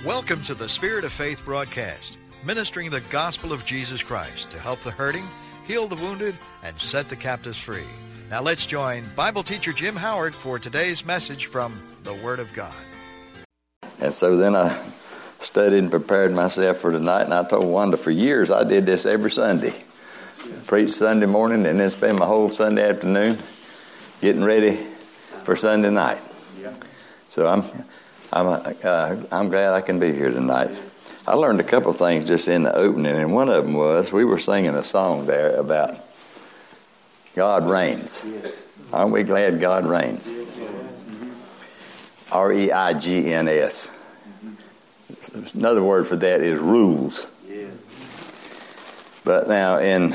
Welcome to the Spirit of Faith broadcast, ministering the gospel of Jesus Christ to help the hurting, heal the wounded, and set the captives free. Now let's join Bible teacher Jim Howard for today's message from the Word of God. And so then I studied and prepared myself for tonight, and I told Wanda for years I did this every Sunday. Preach Sunday morning and then spend my whole Sunday afternoon getting ready for Sunday night. So I'm glad I can be here tonight. I learned a couple of things just in the opening, and one of them was we were singing a song there about God reigns. Aren't we glad God reigns? R-E-I-G-N-S. Another word for that is rules. But now in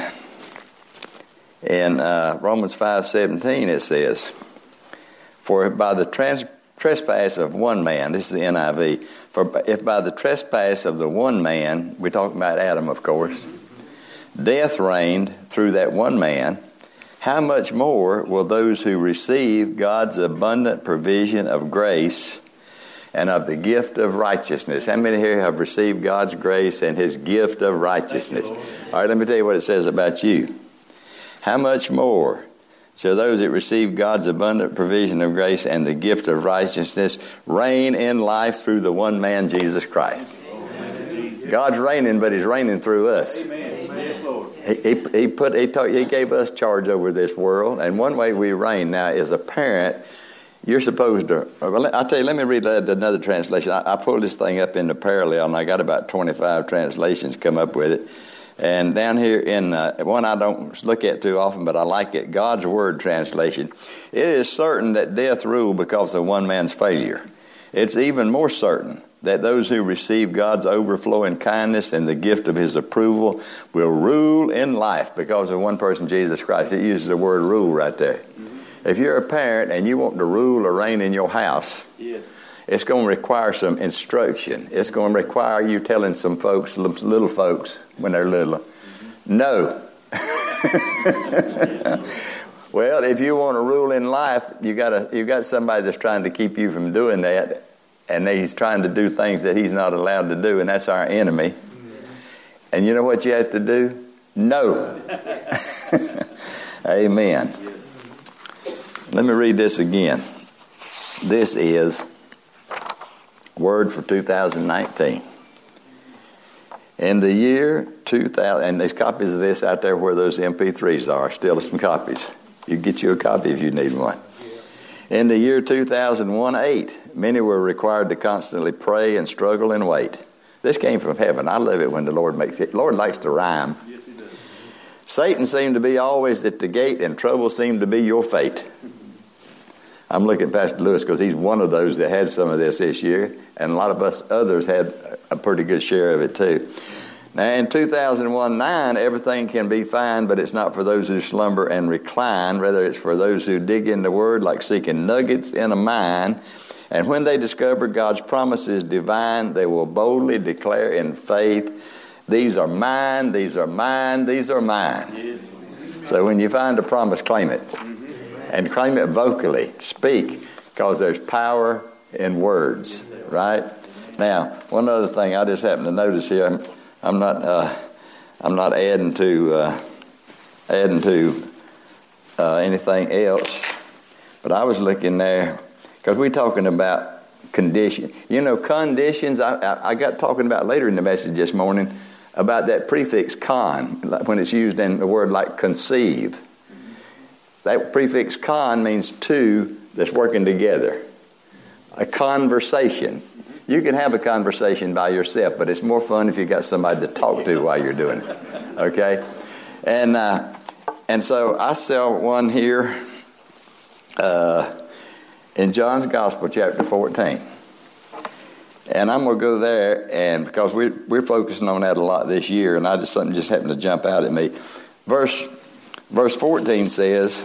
Romans 5:17 it says, "For by the trespass of one man," this is the NIV, "for if by the trespass of the one man," we're talking about Adam, of course, "death reigned through that one man, how much more will those who receive God's abundant provision of grace and of the gift of righteousness?" How many here have received God's grace and His gift of righteousness? All right, let me tell you what it says about you. "How much more shall those that receive God's abundant provision of grace and the gift of righteousness reign in life through the one man, Jesus Christ?" God's reigning, but He's reigning through us. He gave us charge over this world, and one way we reign now is a parent. You're supposed to, I'll tell you, let me read another translation. I pulled this thing up in the parallel, and I got about 25 translations come up with it. And down here in one I don't look at too often, but I like it, God's Word translation. "It is certain that death ruled because of one man's failure. It's even more certain that those who receive God's overflowing kindness and the gift of His approval will rule in life because of one person, Jesus Christ." It uses the word rule right there. If you're a parent and you want to rule or reign in your house, it's going to require some instruction. It's going to require you telling some folks, little folks, when they're little, no. Well, if you want to rule in life, you got somebody that's trying to keep you from doing that, and he's trying to do things that he's not allowed to do, and that's our enemy. And you know what you have to do? No. Amen. Let me read this again. This is word for 2019. In the year 2000, and there's copies of this out there where those MP3s are, still some copies. You get you a copy if you need one. In the year 2001-8, many were required to constantly pray and struggle and wait. This came from heaven. I love it when the Lord makes it. The Lord likes to rhyme. Yes, He does. "Satan seemed to be always at the gate, and trouble seemed to be your fate." I'm looking at Pastor Lewis because he's one of those that had some of this year, and a lot of us others had a pretty good share of it too. Now in 2001-9, everything can be fine, but it's not for those who slumber and recline. Rather, it's for those who dig in the Word like seeking nuggets in a mine. And when they discover God's promises divine, they will boldly declare in faith, "These are mine, these are mine, these are mine." So when you find a promise, claim it. And claim it vocally. Speak, because there's power in words, right? Now, one other thing I just happened to notice here. I'm not adding to anything else, but I was looking there because we're talking about condition. You know, conditions. I got talking about later in the message this morning about that prefix "con" when it's used in the word like conceive. That prefix "con" means two that's working together. A conversation. You can have a conversation by yourself, but it's more fun if you got somebody to talk to while you're doing it. Okay? And so I saw one here in John's Gospel, chapter 14. And I'm going to go there, and because we're focusing on that a lot this year, and something just happened to jump out at me. Verse 14 says,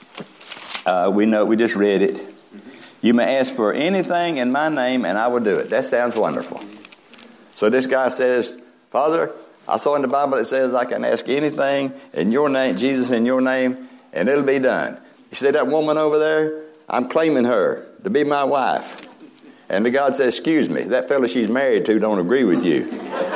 we just read it. "You may ask for anything in my name, and I will do it." That sounds wonderful. So this guy says, "Father, I saw in the Bible it says I can ask anything in your name, Jesus, in your name, and it'll be done. You see that woman over there? I'm claiming her to be my wife. And the God says, excuse me, that fella she's married to don't agree with you.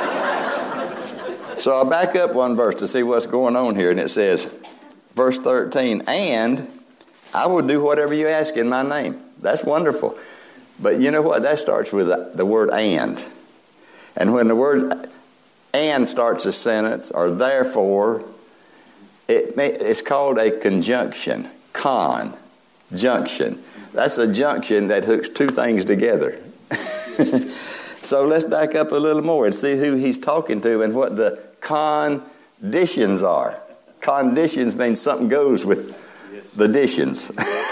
So I'll back up one verse to see what's going on here. And it says, verse 13, and I will do whatever you ask in my name. That's wonderful. But you know what? That starts with the word and. And when the word and starts a sentence, or therefore, it's called a conjunction. Conjunction. That's a junction that hooks two things together. So let's back up a little more and see who he's talking to and what the conditions are. Conditions means something goes with the additions.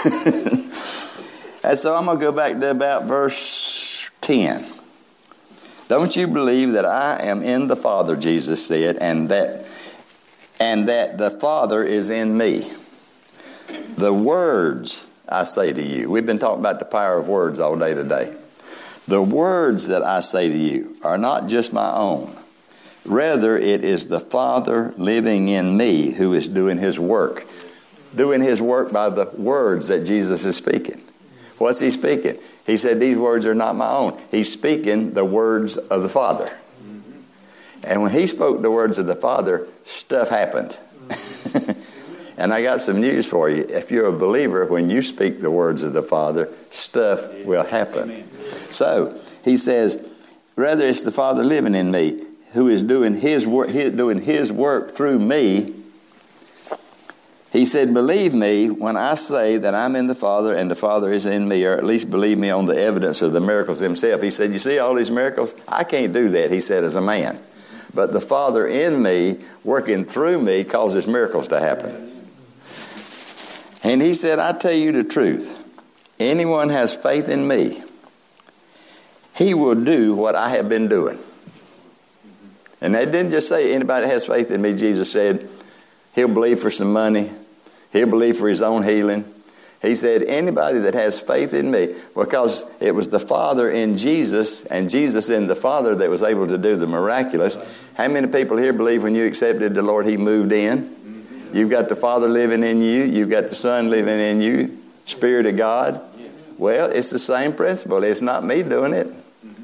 And so I'm going to go back to about verse 10. Don't you believe that I am in the Father, Jesus said, and that the Father is in me? The words I say to you. We've been talking about the power of words all day today. The words that I say to you are not just my own. Rather, it is the Father living in me who is doing his work. Doing his work by the words that Jesus is speaking. What's he speaking? He said, these words are not my own. He's speaking the words of the Father. And when he spoke the words of the Father, stuff happened. And I got some news for you. If you're a believer, when you speak the words of the Father, stuff will happen. Amen. So, he says, rather it's the Father living in me who is doing his work through me. He said, believe me when I say that I'm in the Father and the Father is in me, or at least believe me on the evidence of the miracles himself. He said, you see all these miracles? I can't do that, he said, as a man. But the Father in me, working through me, causes miracles to happen. And he said, I tell you the truth. Anyone has faith in me, he will do what I have been doing. And that didn't just say anybody that has faith in me. Jesus said, he'll believe for some money. He'll believe for his own healing. He said, anybody that has faith in me, because it was the Father in Jesus and Jesus in the Father that was able to do the miraculous. How many people here believe when you accepted the Lord, he moved in? You've got the Father living in you. You've got the Son living in you. Spirit of God. Well, it's the same principle. It's not me doing it.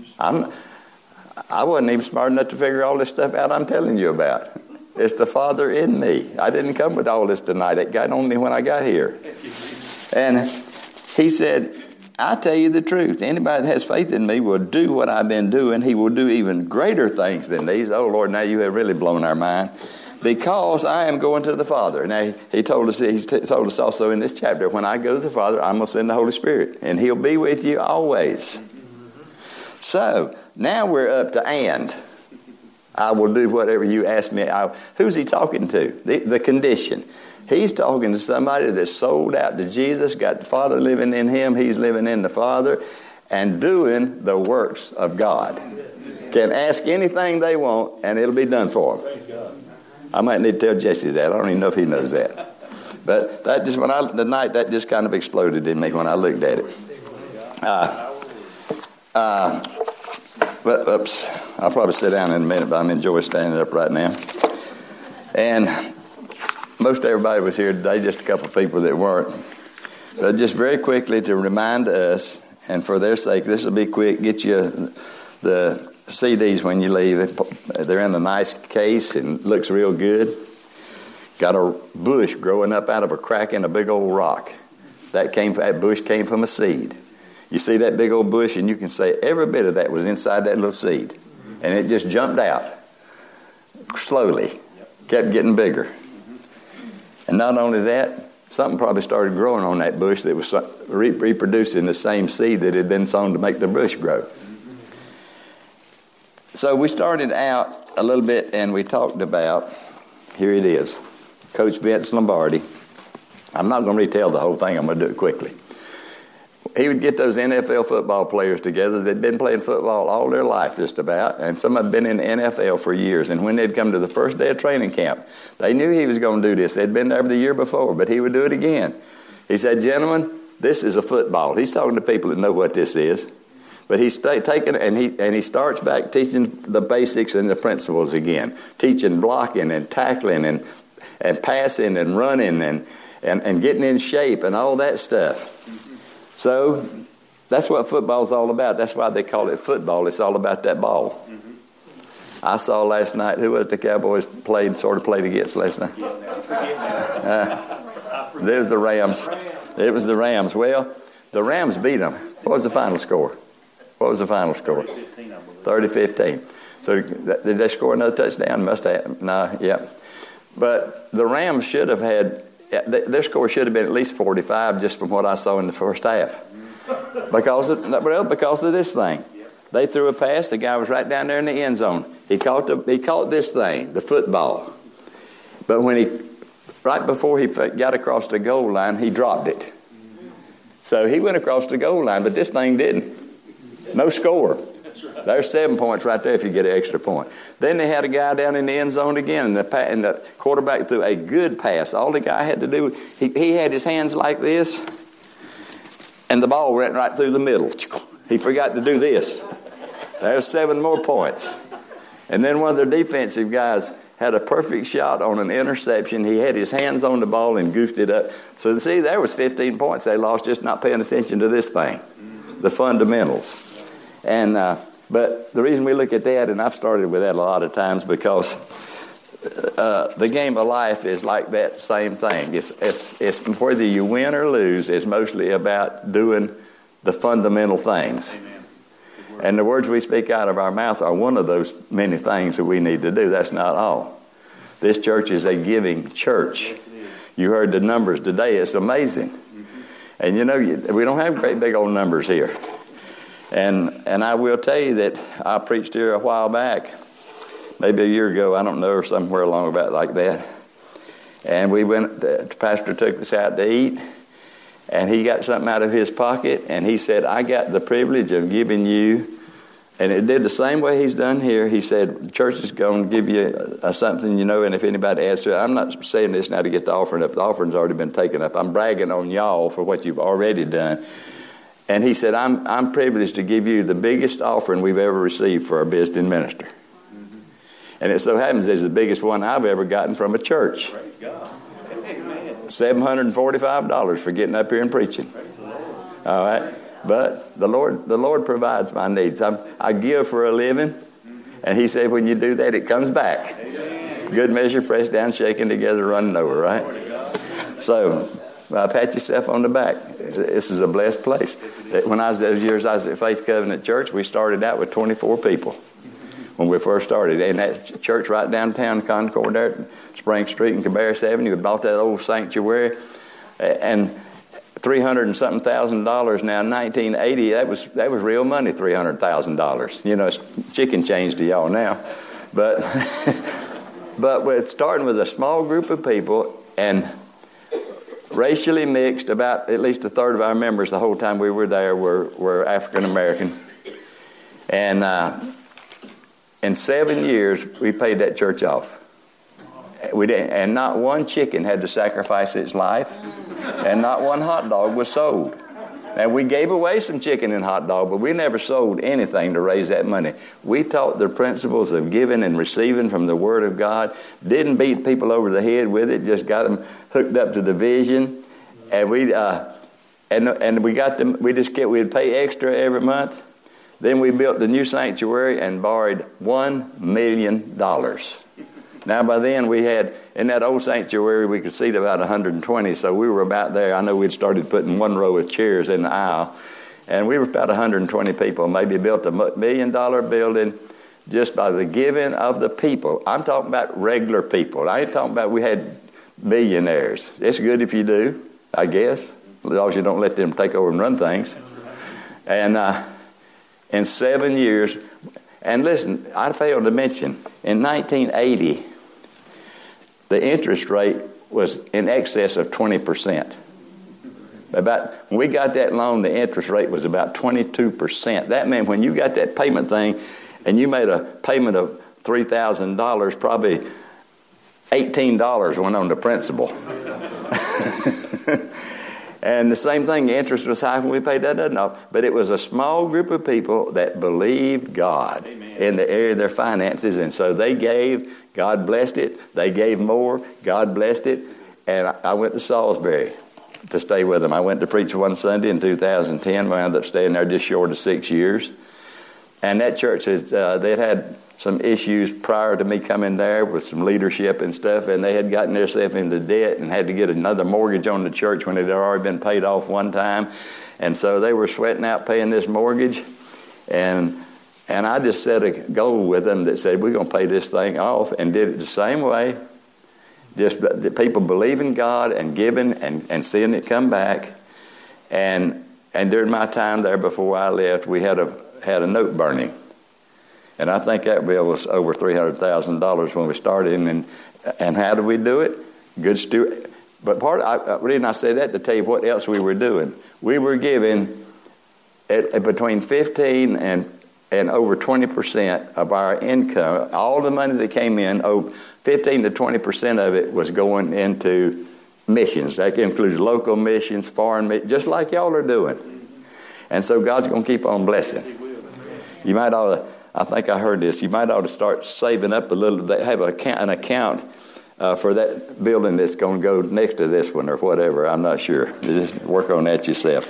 I wasn't even smart enough to figure all this stuff out I'm telling you about. It's the Father in me. I didn't come with all this tonight. It got on me when I got here. And he said, I tell you the truth. Anybody that has faith in me will do what I've been doing. He will do even greater things than these. Oh, Lord, now you have really blown our mind. Because I am going to the Father. Now, he told us also in this chapter, when I go to the Father, I'm going to send the Holy Spirit. And he'll be with you always. So, now we're up to and. I will do whatever you ask me. Who's he talking to? The condition. He's talking to somebody that's sold out to Jesus, got the Father living in him, he's living in the Father, and doing the works of God. Can ask anything they want, and it'll be done for them. Praise God. I might need to tell Jesse that. I don't even know if he knows that. But that just tonight that just kind of exploded in me when I looked at it. Oops. I'll probably sit down in a minute, but I'm enjoying standing up right now. And most everybody was here today, just a couple of people that weren't. But just very quickly to remind us, and for their sake, this will be quick, get you the CDs when you leave. They're in a nice case and looks real good. Got a bush growing up out of a crack in a big old rock. That bush came from a seed. You see that big old bush, and you can say every bit of that was inside that little seed. And it just jumped out slowly. Kept getting bigger. And not only that, something probably started growing on that bush that was reproducing the same seed that had been sown to make the bush grow. So we started out a little bit and we talked about, here it is, Coach Vince Lombardi. I'm not going to retell the whole thing. I'm going to do it quickly. He would get those NFL football players together. They'd been playing football all their life just about, and some had been in the NFL for years. And when they'd come to the first day of training camp, they knew he was going to do this. They'd been there the year before, but he would do it again. He said, gentlemen, this is a football. He's talking to people that know what this is. But he's taking and he starts back teaching the basics and the principles again, teaching blocking and tackling and passing and running and getting in shape and all that stuff. So That's what football's all about. That's why they call it football. It's all about that ball. Mm-hmm. I saw last night, who was the Cowboys played against last night? There's the Rams. It was the Rams. Well, the Rams beat them. What was the final score? 30-15. So did they score another touchdown? Must have. No, yeah. But the Rams should have had, their score should have been at least 45 just from what I saw in the first half. Because of this thing. They threw a pass. The guy was right down there in the end zone. He caught this thing, the football. But right before he got across the goal line, he dropped it. So he went across the goal line, but this thing didn't. No score. There's 7 points right there if you get an extra point. Then they had a guy down in the end zone again, and the quarterback threw a good pass. All the guy had to do, he had his hands like this, and the ball went right through the middle. He forgot to do this. There's 7 more points. And then one of their defensive guys had a perfect shot on an interception. He had his hands on the ball and goofed it up. So see, there was 15 points they lost just not paying attention to this thing, the fundamentals. And but the reason we look at that, and I've started with that a lot of times, because the game of life is like that same thing. It's whether you win or lose, it's mostly about doing the fundamental things. Amen. And the words we speak out of our mouth are one of those many things that we need to do. That's not all. This church is a giving church. Yes, you heard the numbers today. It's amazing. Mm-hmm. And you know, we don't have great big old numbers here. And I will tell you that I preached here a while back, maybe a year ago, I don't know, or somewhere along about like that. And we went, the pastor took us out to eat, and he got something out of his pocket, and he said, I got the privilege of giving you, and it did the same way he's done here. He said, the church is going to give you something, and if anybody adds to it, I'm not saying this now to get the offering up. The offering's already been taken up. I'm bragging on y'all for what you've already done. And he said, I'm privileged to give you the biggest offering we've ever received for our visiting minister. Mm-hmm. And it so happens it's the biggest one I've ever gotten from a church. Praise God. Amen. $745 for getting up here and preaching. All right. But the Lord provides my needs. I give for a living. And he said, when you do that, it comes back. Amen. Good measure, pressed down, shaken together, running over, right? So pat yourself on the back. This is a blessed place. When I was those years I was at Faith Covenant Church, we started out with 24 people when we first started. And that church right downtown Concord there at Spring Street and Cabarrus Avenue, we bought that old sanctuary. And $300 and something thousand now in 1980, that was real money, $300,000. It's chicken change to y'all now. But but we're starting with a small group of people and racially mixed. About at least a third of our members the whole time we were there were African American. And in 7 years, we paid that church off. We didn't, and not one chicken had to sacrifice its life, and not one hot dog was sold. And we gave away some chicken and hot dog, but we never sold anything to raise that money. We taught the principles of giving and receiving from the Word of God. Didn't beat people over the head with it. Just got them hooked up to the vision, and we got them. We'd pay extra every month. Then we built the new sanctuary and borrowed $1 million. Now by then we had, in that old sanctuary, we could seat about 120, so we were about there. I know we'd started putting one row of chairs in the aisle, and we were about 120 people. Maybe built a $1 million building just by the giving of the people. I'm talking about regular people. I ain't talking about we had millionaires. It's good if you do, I guess, as long as you don't let them take over and run things. And in 7 years, and listen, I failed to mention, in 1980, the interest rate was in excess of 20%. When we got that loan, the interest rate was about 22%. That meant when you got that payment thing and you made a payment of $3,000, probably $18 went on the principal. And the same thing, the interest was high when we paid that off. But it was a small group of people that believed God. Amen. In the area of their finances. And so they gave, God blessed it. They gave more, God blessed it. And I went to Salisbury. to stay with them. I went to preach one Sunday in 2010, wound up staying there just short of 6 years. And that church, they'd had some issues prior to me coming there with some leadership and stuff, and they had gotten themselves into debt and had to get another mortgage on the church when it had already been paid off one time. And so they were sweating out paying this mortgage. And I just set a goal with them that said, we're going to pay this thing off, and did it the same way. Just the people believing God and giving and seeing it come back. And during my time there before I left, we had a note burning. And I think that bill was over $300,000 when we started. And how did we do it? Good steward. But the reason I say that to tell you what else we were doing. We were giving between 15 and over 20% of our income. All the money that came in, 15 to 20% of it was going into missions. That includes local missions, foreign missions, just like y'all are doing. And so God's going to keep on blessing. You might ought to, I think I heard this, you might ought to start saving up a little, have an account for that building that's going to go next to this one or whatever. I'm not sure. Just work on that yourself.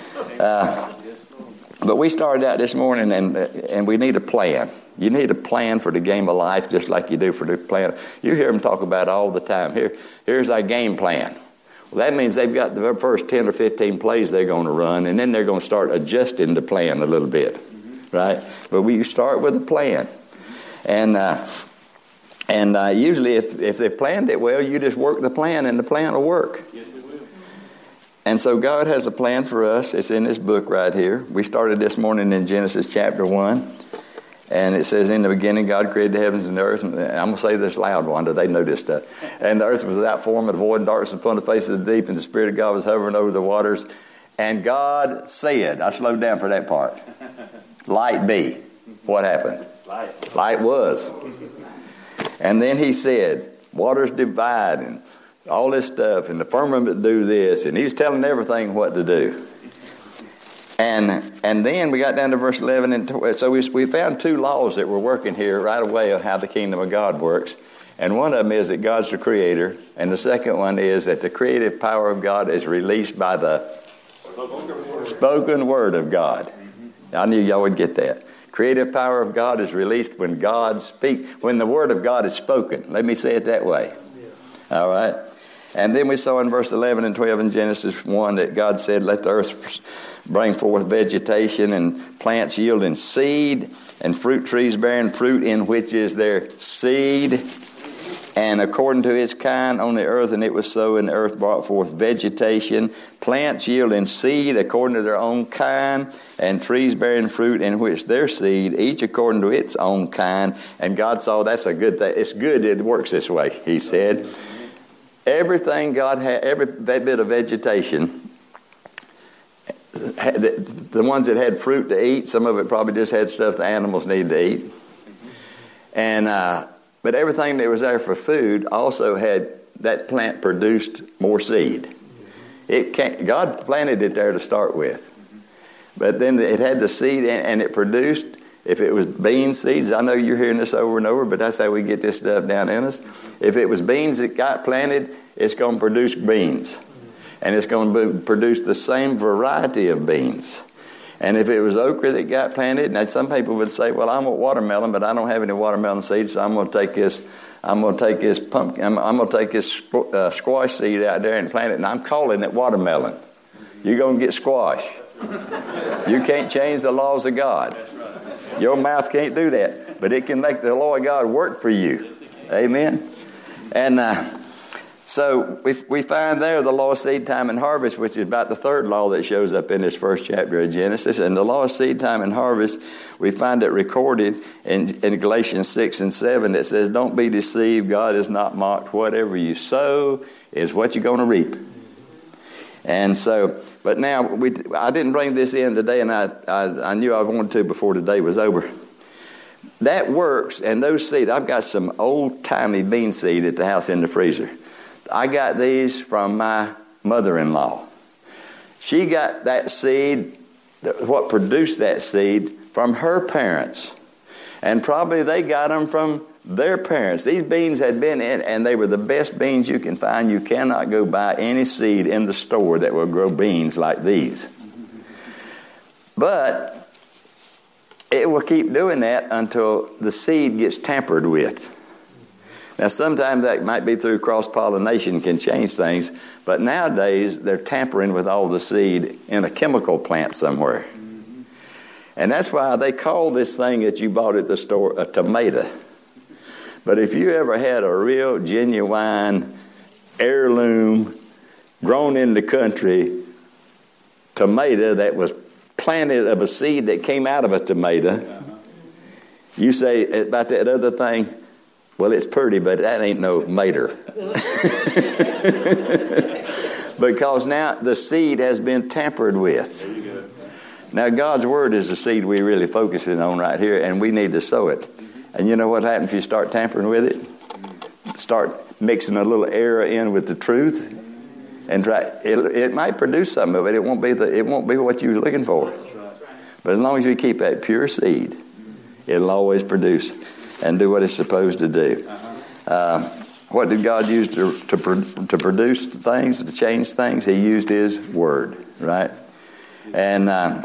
But we started out this morning, and we need a plan. You need a plan for the game of life, just like you do for the plan. You hear them talk about it all the time. Here's our game plan. Well, that means they've got the first 10 or 15 plays they're going to run, and then they're going to start adjusting the plan a little bit, right? But we start with a plan. And usually if they've planned it well, you just work the plan, and the plan will work. Yes, it will. And so God has a plan for us. It's in this book right here. We started this morning in Genesis chapter 1. And it says, in the beginning, God created the heavens and the earth. And I'm going to say this loud one, do they know this stuff? And the earth was without form and void, and darkness upon the face of the deep, and the Spirit of God was hovering over the waters. And God said, I slowed down for that part, light be. What happened? Light was. And then he said, waters divide, and all this stuff, and the firmament do this. And he's telling everything what to do. And then we got down to verse 11, and so we found two laws that were working here right away of how the kingdom of God works. And one of them is that God's the creator, and the second one is that the creative power of God is released by the spoken word of God. I knew y'all would get that. Creative power of God is released when God speaks, when the word of God is spoken. Let me say it that way. All right? And then we saw in verse 11 and 12 in Genesis 1 that God said, let the earth bring forth vegetation and plants yielding seed and fruit trees bearing fruit in which is their seed and according to its kind on the earth. And it was so, and the earth brought forth vegetation, plants yielding seed according to their own kind, and trees bearing fruit in which their seed, each according to its own kind. And God saw that's a good thing. It's good it works this way, he said. Everything God had, every bit of vegetation, the ones that had fruit to eat, some of it probably just had stuff the animals needed to eat. And but everything that was there for food also had, that plant produced more seed. God planted it there to start with. But then it had the seed, and it produced, if it was bean seeds, I know you're hearing this over and over, but that's how we get this stuff down in us. If it was beans that got planted, it's going to produce beans. And it's going to produce the same variety of beans. And if it was okra that got planted, now some people would say, well, I want watermelon, but I don't have any watermelon seeds, so I'm going to take this pumpkin, I'm going to take this squash seed out there and plant it, and I'm calling it watermelon. You're going to get squash. You can't change the laws of God. Your mouth can't do that, but it can make the law of God work for you. Amen. And so we find there the law of seed time and harvest, which is about the third law that shows up in this first chapter of Genesis. And the law of seed time and harvest, we find it recorded in Galatians 6 and 7 that says, don't be deceived, God is not mocked. Whatever you sow is what you're going to reap. And so, but now, I didn't bring this in today, and I knew I wanted to before today was over. That works, and those seeds, I've got some old-timey bean seed at the house in the freezer. I got these from my mother-in-law. She got that seed, what produced that seed, from her parents. And probably they got them from their parents, these beans had been in, and they were the best beans you can find. You cannot go buy any seed in the store that will grow beans like these. But it will keep doing that until the seed gets tampered with. Now, sometimes that might be through cross-pollination can change things, but nowadays they're tampering with all the seed in a chemical plant somewhere. And that's why they call this thing that you bought at the store a tomato. But if you ever had a real genuine heirloom, grown in the country tomato that was planted of a seed that came out of a tomato, you say about that other thing, well, it's pretty, but that ain't no mater. Because now the seed has been tampered with. Now, God's Word is the seed we're really focusing on right here, and we need to sow it. And you know what happens if you start tampering with it? Start mixing a little error in with the truth, and try. It might produce something, but it won't be what you were looking for. But as long as you keep that pure seed, it'll always produce and do what it's supposed to do. What did God use to produce things, to change things? He used His Word, right? And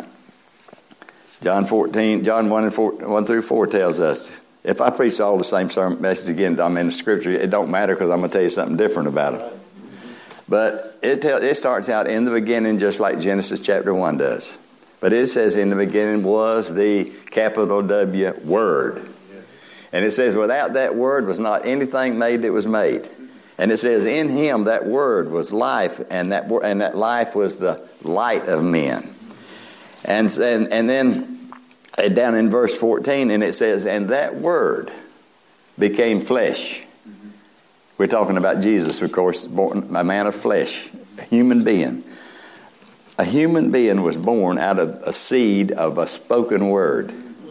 John 1 through 4 tells us, if I preach all the same sermon message again, I'm in the Scripture, it don't matter because I'm going to tell you something different about it. But it starts out in the beginning just like Genesis chapter 1 does. But it says in the beginning was the capital W Word. And it says without that Word was not anything made that was made. And it says in Him that Word was life, and that life was the light of men. And then down in verse 14, and it says, and that Word became flesh. We're talking about Jesus, of course, born a man of flesh, a human being. A human being was born out of a seed of a spoken word.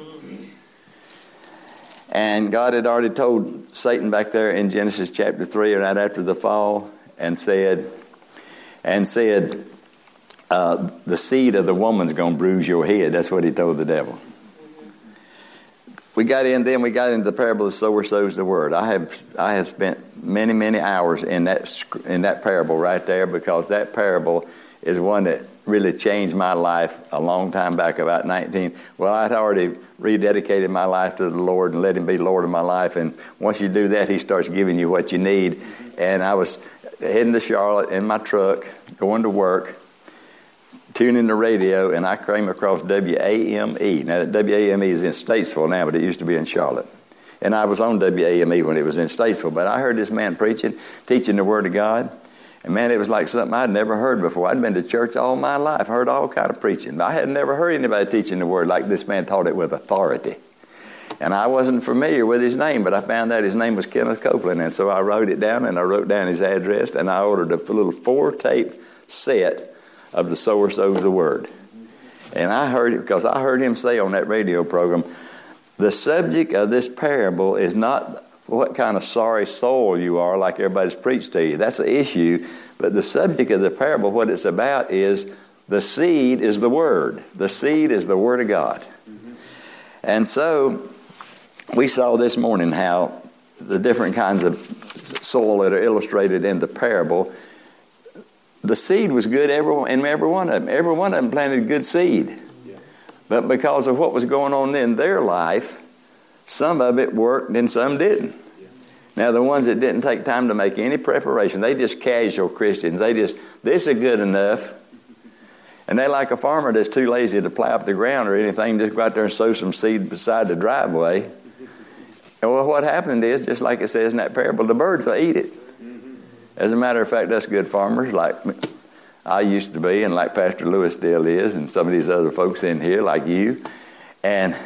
And God had already told Satan back there in Genesis chapter 3, right after the fall, and said, the seed of the woman's going to bruise your head. That's what he told the devil. We got into the parable of the sower sows the word. I have spent many hours in that parable right there, because that parable is one that really changed my life a long time back, about 19. Well, I'd already rededicated my life to the Lord and let Him be Lord of my life. And once you do that, He starts giving you what you need. And I was heading to Charlotte in my truck, going to work, tuning the radio, and I came across WAME. Now, WAME is in Statesville now, but it used to be in Charlotte. And I was on WAME when it was in Statesville. But I heard this man preaching, teaching the Word of God. And man, it was like something I'd never heard before. I'd been to church all my life, heard all kind of preaching. But I had never heard anybody teaching the Word like this man taught it with authority. And I wasn't familiar with his name, but I found out his name was Kenneth Copeland. And so I wrote it down, and I wrote down his address, and I ordered a little 4-tape set of the sower sows the word. And I heard it because I heard him say on that radio program, the subject of this parable is not what kind of sorry soul you are like everybody's preached to you. That's the issue. But the subject of the parable, what it's about is the seed is the Word. The seed is the Word of God. Mm-hmm. And so we saw this morning how the different kinds of soil that are illustrated in the parable, the seed was good in every one of them. Every one of them planted good seed. Yeah. But because of what was going on in their life, some of it worked and some didn't. Yeah. Now, the ones that didn't take time to make any preparation, they just casual Christians. This is good enough. And they like a farmer that's too lazy to plow up the ground or anything, just go out there and sow some seed beside the driveway. And well, what happened is, just like it says in that parable, the birds will eat it. As a matter of fact, us good farmers, like I used to be, and like Pastor Lewis still is, and some of these other folks in here, like you. And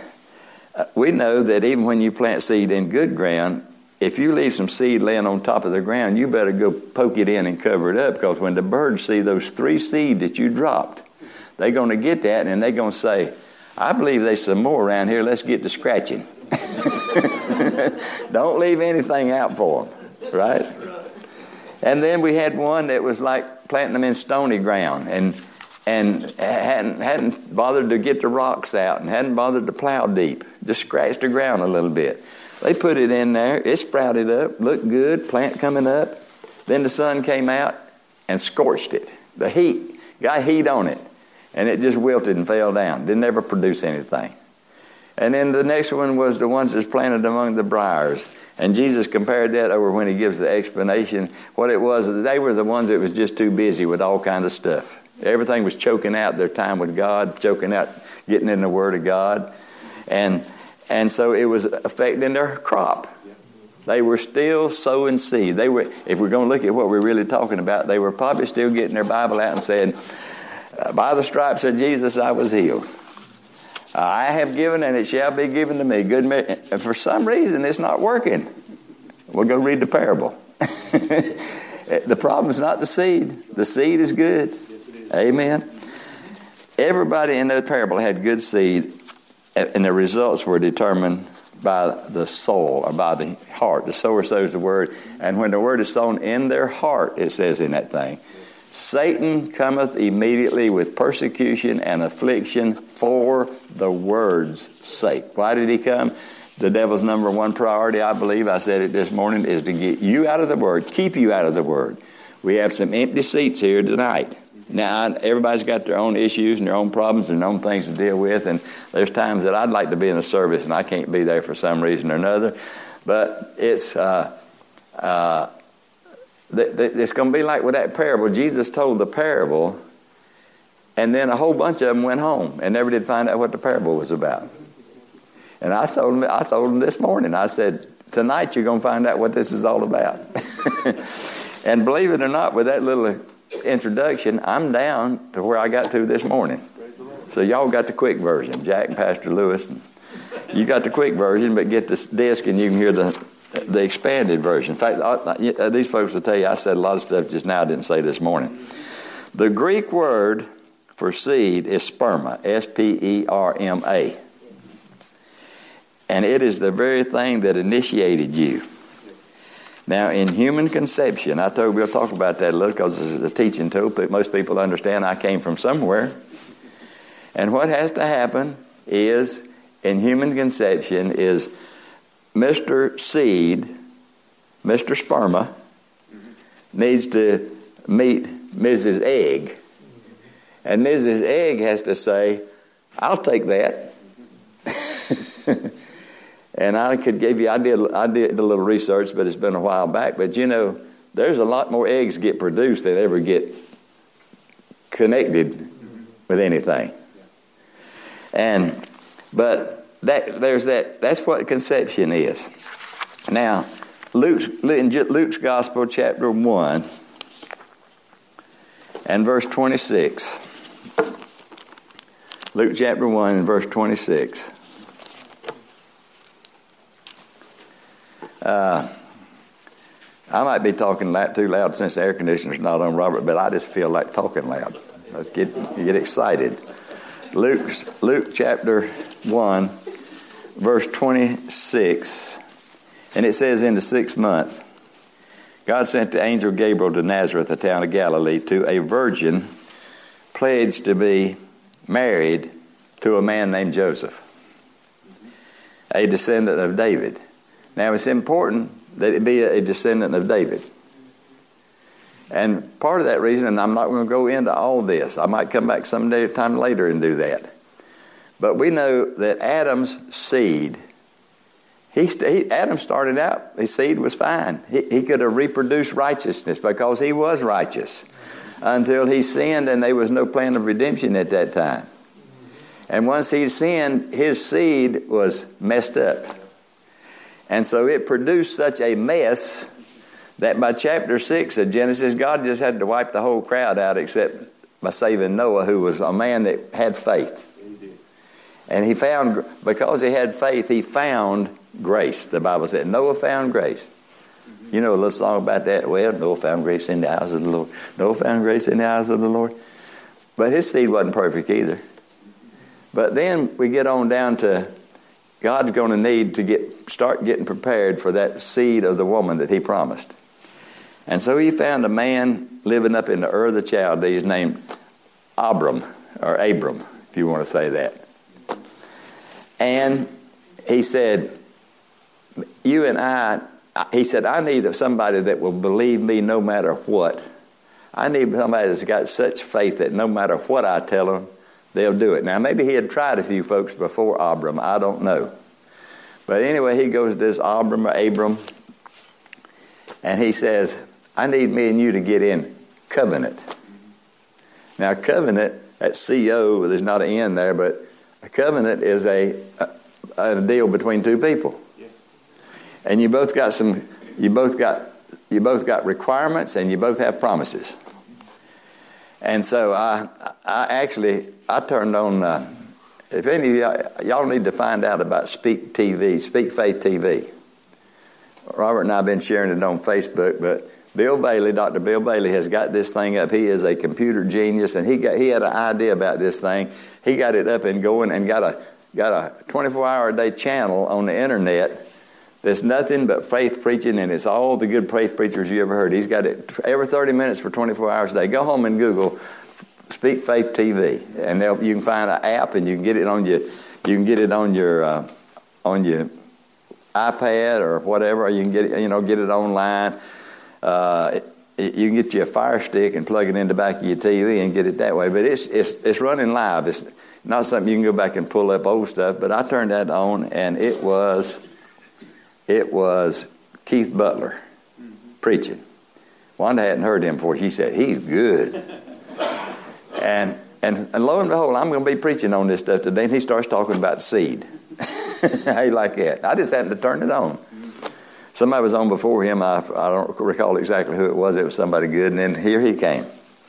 we know that even when you plant seed in good ground, if you leave some seed laying on top of the ground, you better go poke it in and cover it up, because when the birds see those 3 seed that you dropped, they're going to get that, and they're going to say, I believe there's some more around here. Let's get to scratching. Don't leave anything out for them, right? And then we had one that was like planting them in stony ground and hadn't bothered to get the rocks out and hadn't bothered to plow deep. Just scratched the ground a little bit. They put it in there. It sprouted up, looked good, plant coming up. Then the sun came out and scorched it. The heat, got heat on it. And it just wilted and fell down. Didn't ever produce anything. And then the next one was the ones that's planted among the briars. And Jesus compared that over when he gives the explanation. What it was, they were the ones that was just too busy with all kind of stuff. Everything was choking out their time with God, choking out getting in the Word of God. And so it was affecting their crop. They were still sowing seed. They were, if we're going to look at what we're really talking about, they were probably still getting their Bible out and saying, by the stripes of Jesus I was healed. I have given and it shall be given to me. Good. And for some reason it's not working. We'll go read the parable. The problem is not the seed. The seed is good. Yes, it is. Amen. Everybody in that parable had good seed, and the results were determined by the soul or by the heart. The sower sows the word, and when the word is sown in their heart, it says in that thing, Satan cometh immediately with persecution and affliction for the word's sake. Why did he come? The devil's number one priority, I believe, I said it this morning, is to get you out of the word, keep you out of the word. We have some empty seats here tonight. Now, everybody's got their own issues and their own problems and their own things to deal with, and there's times that I'd like to be in a service and I can't be there for some reason or another. But it's going to be like with that parable. Jesus told the parable, and then a whole bunch of them went home and never did find out what the parable was about. And I told them this morning, I said, tonight you're going to find out what this is all about. And believe it or not, with that little introduction, I'm down to where I got to this morning. So y'all got the quick version, Jack and Pastor Lewis. You got the quick version, but get this disc and you can hear the expanded version. In fact, these folks will tell you I said a lot of stuff just now I didn't say this morning. The Greek word for seed is sperma, S-P-E-R-M-A. And it is the very thing that initiated you. Now, in human conception, I told you we'll talk about that a little because this is a teaching tool, but most people understand I came from somewhere. And what has to happen is, in human conception, is Mr. Seed, Mr. Sperma, needs to meet Mrs. Egg. And Mrs. Egg has to say, I'll take that. And I could give you, I did a little research, but it's been a while back. But you know, there's a lot more eggs get produced than ever get connected with anything. But that's what conception is. Now, Luke's Gospel, chapter 1, and verse 26. Luke chapter 1 and verse 26. I might be talking too loud since the air conditioner's not on, Robert, but I just feel like talking loud. Let's get excited. Luke chapter 1, verse 26, and it says, in the 6th month, God sent the angel Gabriel to Nazareth, a town of Galilee, to a virgin pledged to be married to a man named Joseph, a descendant of David. Now, it's important that it be a descendant of David. And part of that reason, and I'm not going to go into all this, I might come back time later and do that. But we know that Adam's seed, Adam started out, his seed was fine. He could have reproduced righteousness because he was righteous until he sinned, and there was no plan of redemption at that time. And once he sinned, his seed was messed up. And so it produced such a mess that by chapter 6 of Genesis, God just had to wipe the whole crowd out except by saving Noah, who was a man that had faith. And he found, because he had faith, he found grace. The Bible said Noah found grace. You know a little song about that. Well, Noah found grace in the eyes of the Lord. Noah found grace in the eyes of the Lord. But his seed wasn't perfect either. But then we get on down to God's going to need to start getting prepared for that seed of the woman that he promised. And so he found a man living up in the Ur of the Chaldees named Abram, if you want to say that. And he said, you and I, he said, I need somebody that will believe me no matter what. I need somebody that's got such faith that no matter what I tell them, they'll do it. Now, maybe he had tried a few folks before Abram. I don't know. But anyway, he goes to this Abram, and he says, I need me and you to get in covenant. Now, covenant, that's C-O, there's not an N there, but a covenant is a deal between two people. Yes. And you both got requirements, and you both have promises. And so I turned on, if any of y'all need to find out about Speak Faith TV. Robert and I have been sharing it on Facebook, but Dr. Bill Bailey has got this thing up. He is a computer genius, and he had an idea about this thing. He got it up and going and got a 24-hour-a-day channel on the internet that's nothing but faith preaching, and it's all the good faith preachers you ever heard. He's got it every 30 minutes for 24 hours a day. Go home and Google Speak Faith TV, and you can find an app, and you can get it on your iPad or whatever. Or you can get it online. You can get you a Fire Stick and plug it in the back of your TV and get it that way. But it's running live. It's not something you can go back and pull up old stuff. But I turned that on, and it was Keith Butler preaching. Wanda hadn't heard him before. She said, he's good. and lo and behold, I'm going to be preaching on this stuff today. And he starts talking about the seed. How you like that? I just happened to turn it on. Somebody was on before him. I don't recall exactly who it was. It was somebody good. And then here he came.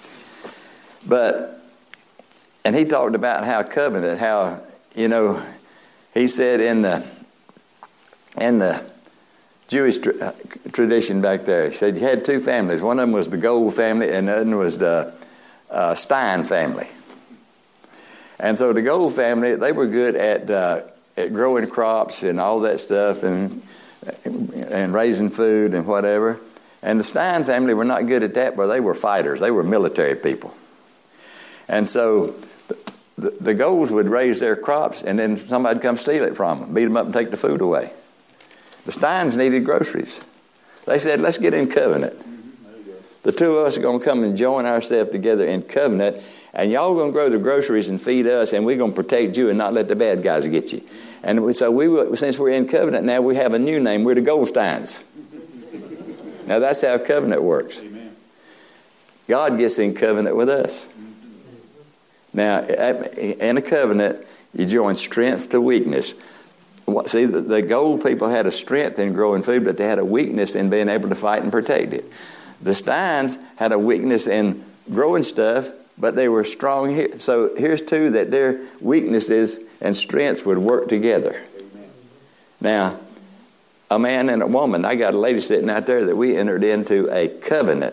And he talked about how covenant, how, he said in the Jewish tradition back there, he said you had two families. One of them was the Gold family, and the other was the Stein family. And so the Gold family, they were good at growing crops and all that stuff, and raising food and whatever. And the Stein family were not good at that, but they were fighters. They were military people. And so the Golds would raise their crops, and then somebody would come steal it from them, beat them up and take the food away. The Steins needed groceries. They said, let's get in covenant. The two of us are going to come and join ourselves together in covenant, and y'all are going to grow the groceries and feed us, and we're going to protect you and not let the bad guys get you. And so since we're in covenant now, we have a new name. We're the Goldsteins. Now that's how covenant works. Amen. God gets in covenant with us. Now, in a covenant, you join strength to weakness. See, the Gold people had a strength in growing food, but they had a weakness in being able to fight and protect it. The Steins had a weakness in growing stuff, but they were strong here. So here's two that their weaknesses and strengths would work together. Amen. Now, a man and a woman, I got a lady sitting out there that we entered into a covenant.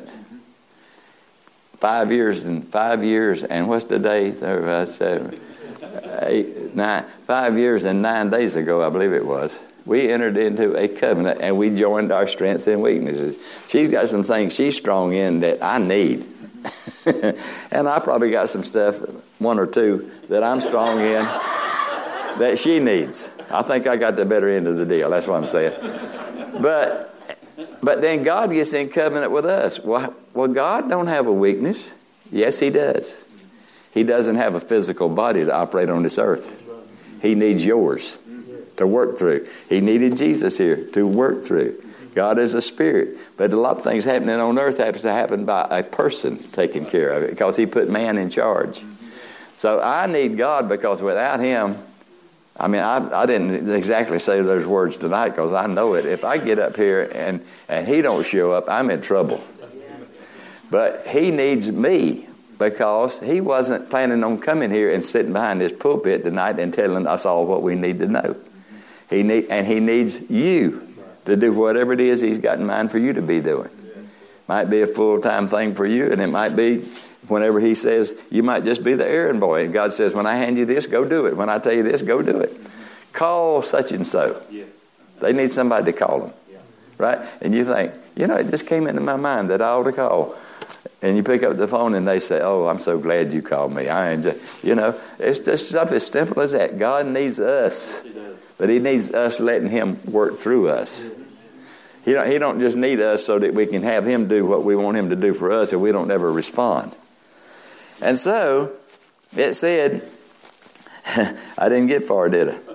5 years, and what's the day? 5 years and 9 days ago, I believe it was. We entered into a covenant, and we joined our strengths and weaknesses. She's got some things she's strong in that I need. And I probably got some stuff, one or two, that I'm strong in that she needs. I think I got the better end of the deal. That's what I'm saying. But then God gets in covenant with us. Well, God don't have a weakness. Yes, He does. He doesn't have a physical body to operate on this earth. He needs yours to work through. He needed Jesus here to work through. God is a spirit. But a lot of things happening on earth happens to happen by a person taking care of it because He put man in charge. So I need God because without Him, I didn't exactly say those words tonight because I know it. If I get up here and He don't show up, I'm in trouble. But He needs me because He wasn't planning on coming here and sitting behind this pulpit tonight and telling us all what we need to know. He needs you to do whatever it is He's got in mind for you to be doing. Might be a full-time thing for you, and it might be whenever He says, you might just be the errand boy. And God says, when I hand you this, go do it. When I tell you this, go do it. Call such and so. They need somebody to call them. Right? And you think, it just came into my mind that I ought to call. And you pick up the phone and they say, oh, I'm so glad you called me. It's just something as simple as that. God needs us. But He needs us letting Him work through us. He don't just need us so that we can have him do what we want him to do for us, and we don't ever respond. And so it said, I didn't get far, did I?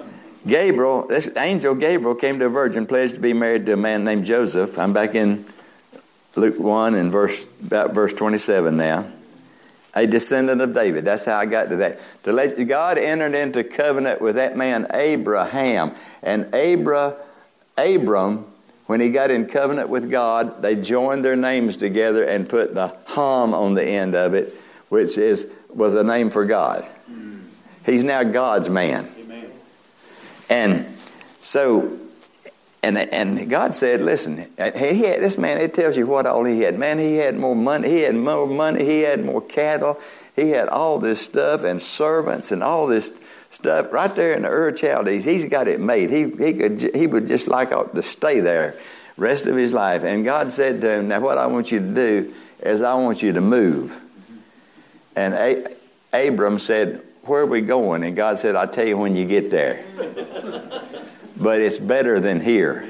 This angel Gabriel came to a virgin pledged to be married to a man named Joseph. I'm back in Luke 1 and about verse 27 now. A descendant of David. That's how I got to that. God entered into covenant with that man Abraham. And Abram, when he got in covenant with God, they joined their names together and put the Ham on the end of it, which was a name for God. He's now God's man. Amen. And so, and God said, listen, this man, it tells you what all he had. Man, he had more money. He had more cattle. He had all this stuff and servants and all this stuff right there in the Ur Chaldees. He's got it made. He would just like to stay there rest of his life. And God said to him, now what I want you to do is I want you to move. And Abram said, where are we going? And God said, I'll tell you when you get there. But it's better than here.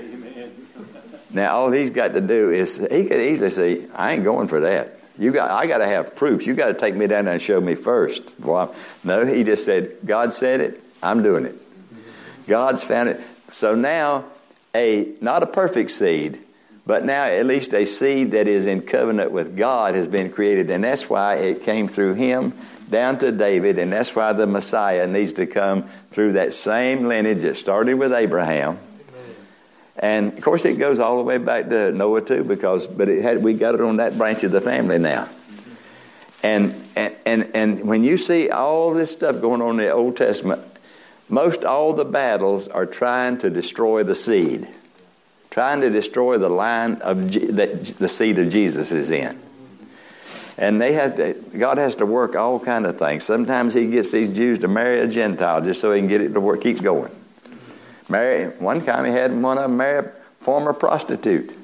Now all he's got to do is, he could easily say, I ain't going for that. I got to have proofs. You got to take me down there and show me first. Well, no, he just said, God said it, I'm doing it. God's found it. So now, not a perfect seed, but now at least a seed that is in covenant with God has been created. And that's why it came through him down to David. And that's why the Messiah needs to come through that same lineage that started with Abraham. And of course it goes all the way back to Noah too, we got it on that branch of the family now. And when you see all this stuff going on in the Old Testament, most all the battles are trying to destroy the seed, trying to destroy the line that the seed of Jesus is in. And God has to work all kind of things. Sometimes he gets these Jews to marry a Gentile just so he can get it to work, keep going. One time he had one of them marry a former prostitute.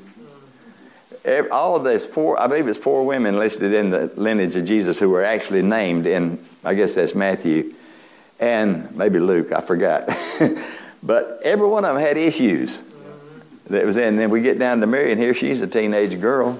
All of this, I believe it's 4 women listed in the lineage of Jesus who were actually named in, I guess that's Matthew, and maybe Luke, I forgot. But every one of them had issues. That was in. And then we get down to Mary, and here she's a teenage girl,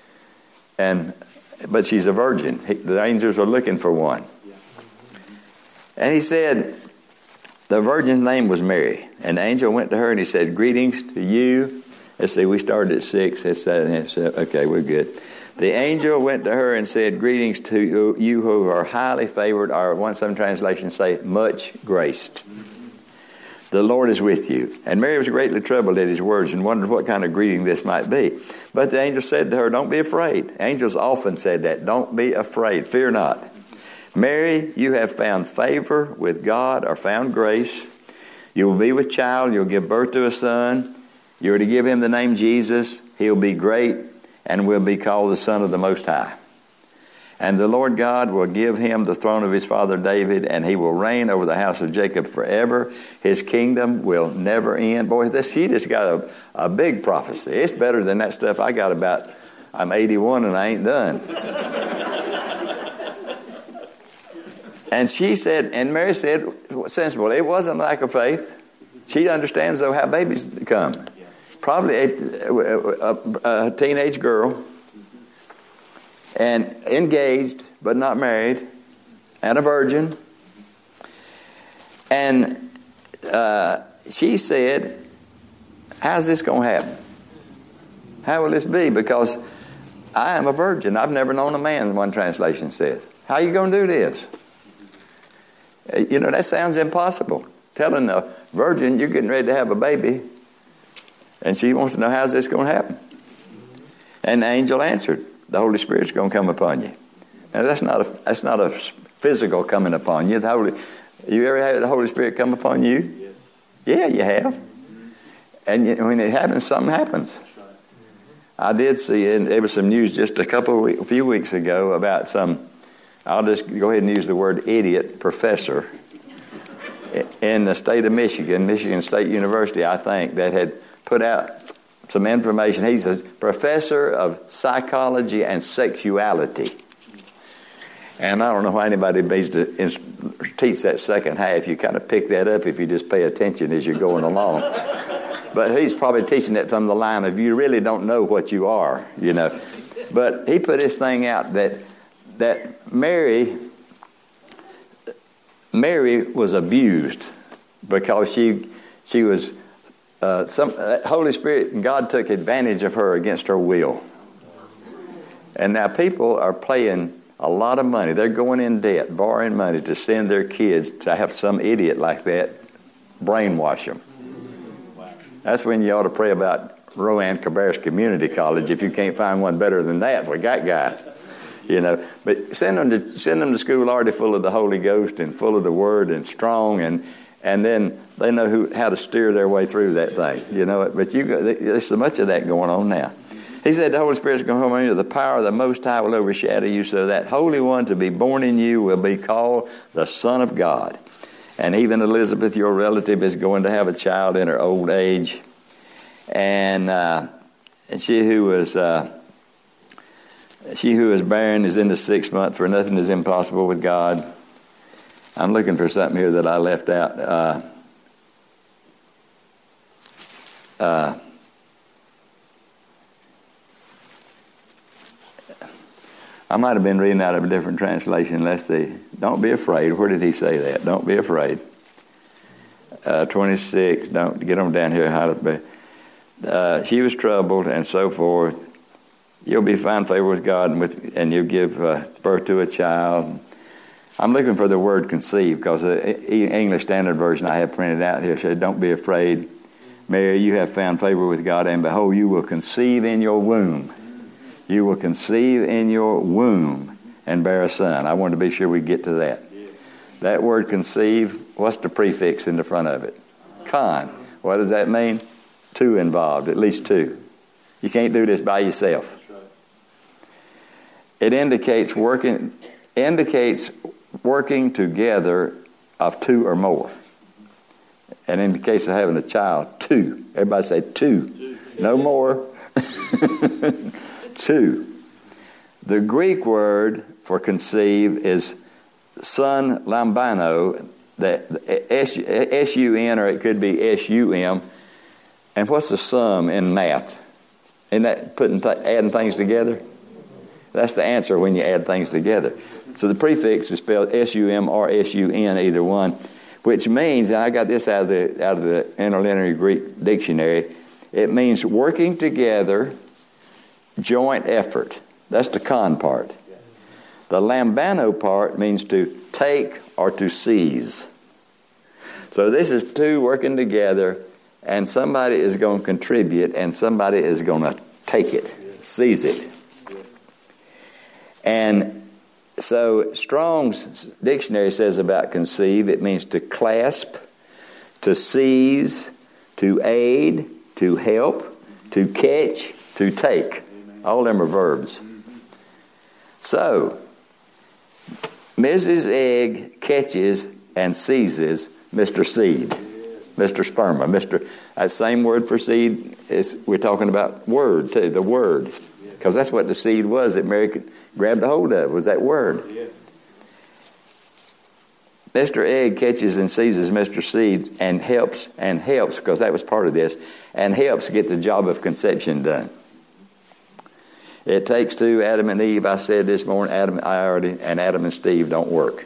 but she's a virgin. The angels are looking for one. And he said, the virgin's name was Mary. And the angel went to her and he said, greetings to you. Let's see, we started at 6. Okay, we're good. The angel went to her and said, greetings to you who are highly favored, or some translations say, much graced. The Lord is with you. And Mary was greatly troubled at his words and wondered what kind of greeting this might be. But the angel said to her, don't be afraid. Angels often said that. Don't be afraid. Fear not. Mary, you have found favor with God, or found grace. You will be with child. You'll give birth to a son. You are to give him the name Jesus. He'll be great and will be called the Son of the Most High. And the Lord God will give him the throne of his father David, and he will reign over the house of Jacob forever. His kingdom will never end. Boy, she just got a big prophecy. It's better than that stuff I got about, I'm 81 and I ain't done. And she said, and Mary said, sensible, it wasn't lack of faith. She understands, though, how babies come. Probably a teenage girl, and engaged, but not married, and a virgin. And she said, how's this going to happen? How will this be? Because I am a virgin. I've never known a man, one translation says. How are you going to do this? You know, that sounds impossible. Telling a virgin you're getting ready to have a baby, and she wants to know, how's this going to happen? And the angel answered, the Holy Spirit's going to come upon you. Now that's not a physical coming upon you. You ever had the Holy Spirit come upon you? Yes. Yeah, you have. And when it happens, something happens. I did see, and there was some news just a few weeks ago about some, I'll just go ahead and use the word idiot, professor in the state of Michigan State University, I think, that had put out some information. He's a professor of psychology and sexuality. And I don't know why anybody needs to teach that second half. You kind of pick that up if you just pay attention as you're going along. But he's probably teaching it from the line of you really don't know what you are, you know. But he put this thing out that Mary was abused because she was Holy Spirit and God took advantage of her against her will. And now people are paying a lot of money. They're going in debt, borrowing money to send their kids to have some idiot like that brainwash them. That's when you ought to pray about Rowan Cabarrus Community College if you can't find one better than that with that guy. You know, but send them to school already full of the Holy Ghost and full of the Word and strong, and then they know how to steer their way through that thing. You know, but there's so much of that going on now. He said the Holy Spirit's going to come on you. The power of the Most High will overshadow you, so that Holy One to be born in you will be called the Son of God. And even Elizabeth, your relative, is going to have a child in her old age. And she who is barren is in the 6th month, for nothing is impossible with God. I'm looking for something here that I left out. I might have been reading out of a different translation. Let's see. Don't be afraid. Where did he say that? Don't be afraid. 26. Don't get them down here. How to be. She was troubled and so forth. You'll be find favor with God and you'll give birth to a child. I'm looking for the word conceive because the English Standard Version I have printed out here said, don't be afraid. Mary, you have found favor with God, and behold, you will conceive in your womb. You will conceive in your womb and bear a son. I wanted to be sure we get to that. That word conceive, what's the prefix in the front of it? Con. What does that mean? Two involved, at least two. You can't do this by yourself. It indicates working together of two or more. And in the case of having a child, two. Everybody say two. No more. Two. The Greek word for conceive is sun lambano, that S-U-N, or it could be S-U-M. And what's the sum in math? Isn't that adding things together? That's the answer when you add things together. So the prefix is spelled S-U-M or S-U-N, either one, which means, and I got this out of the Interlinear Greek Dictionary, it means working together, joint effort. That's the con part. The lambano part means to take or to seize. So this is two working together, and somebody is going to contribute, and somebody is going to take it, seize it. And so Strong's dictionary says about conceive, it means to clasp, to seize, to aid, to help, to catch, to take. All of them are verbs. So, Mrs. Egg catches and seizes Mr. Seed, Mr. Sperma, that same word for seed is, we're talking about word too, the word. Because that's what the seed was that Mary grabbed a hold of, was that word. Yes. Mr. Egg catches and seizes Mr. Seed and helps, because that was part of this, and helps get the job of conception done. It takes two, Adam and Eve. I said this morning, Adam and Steve don't work.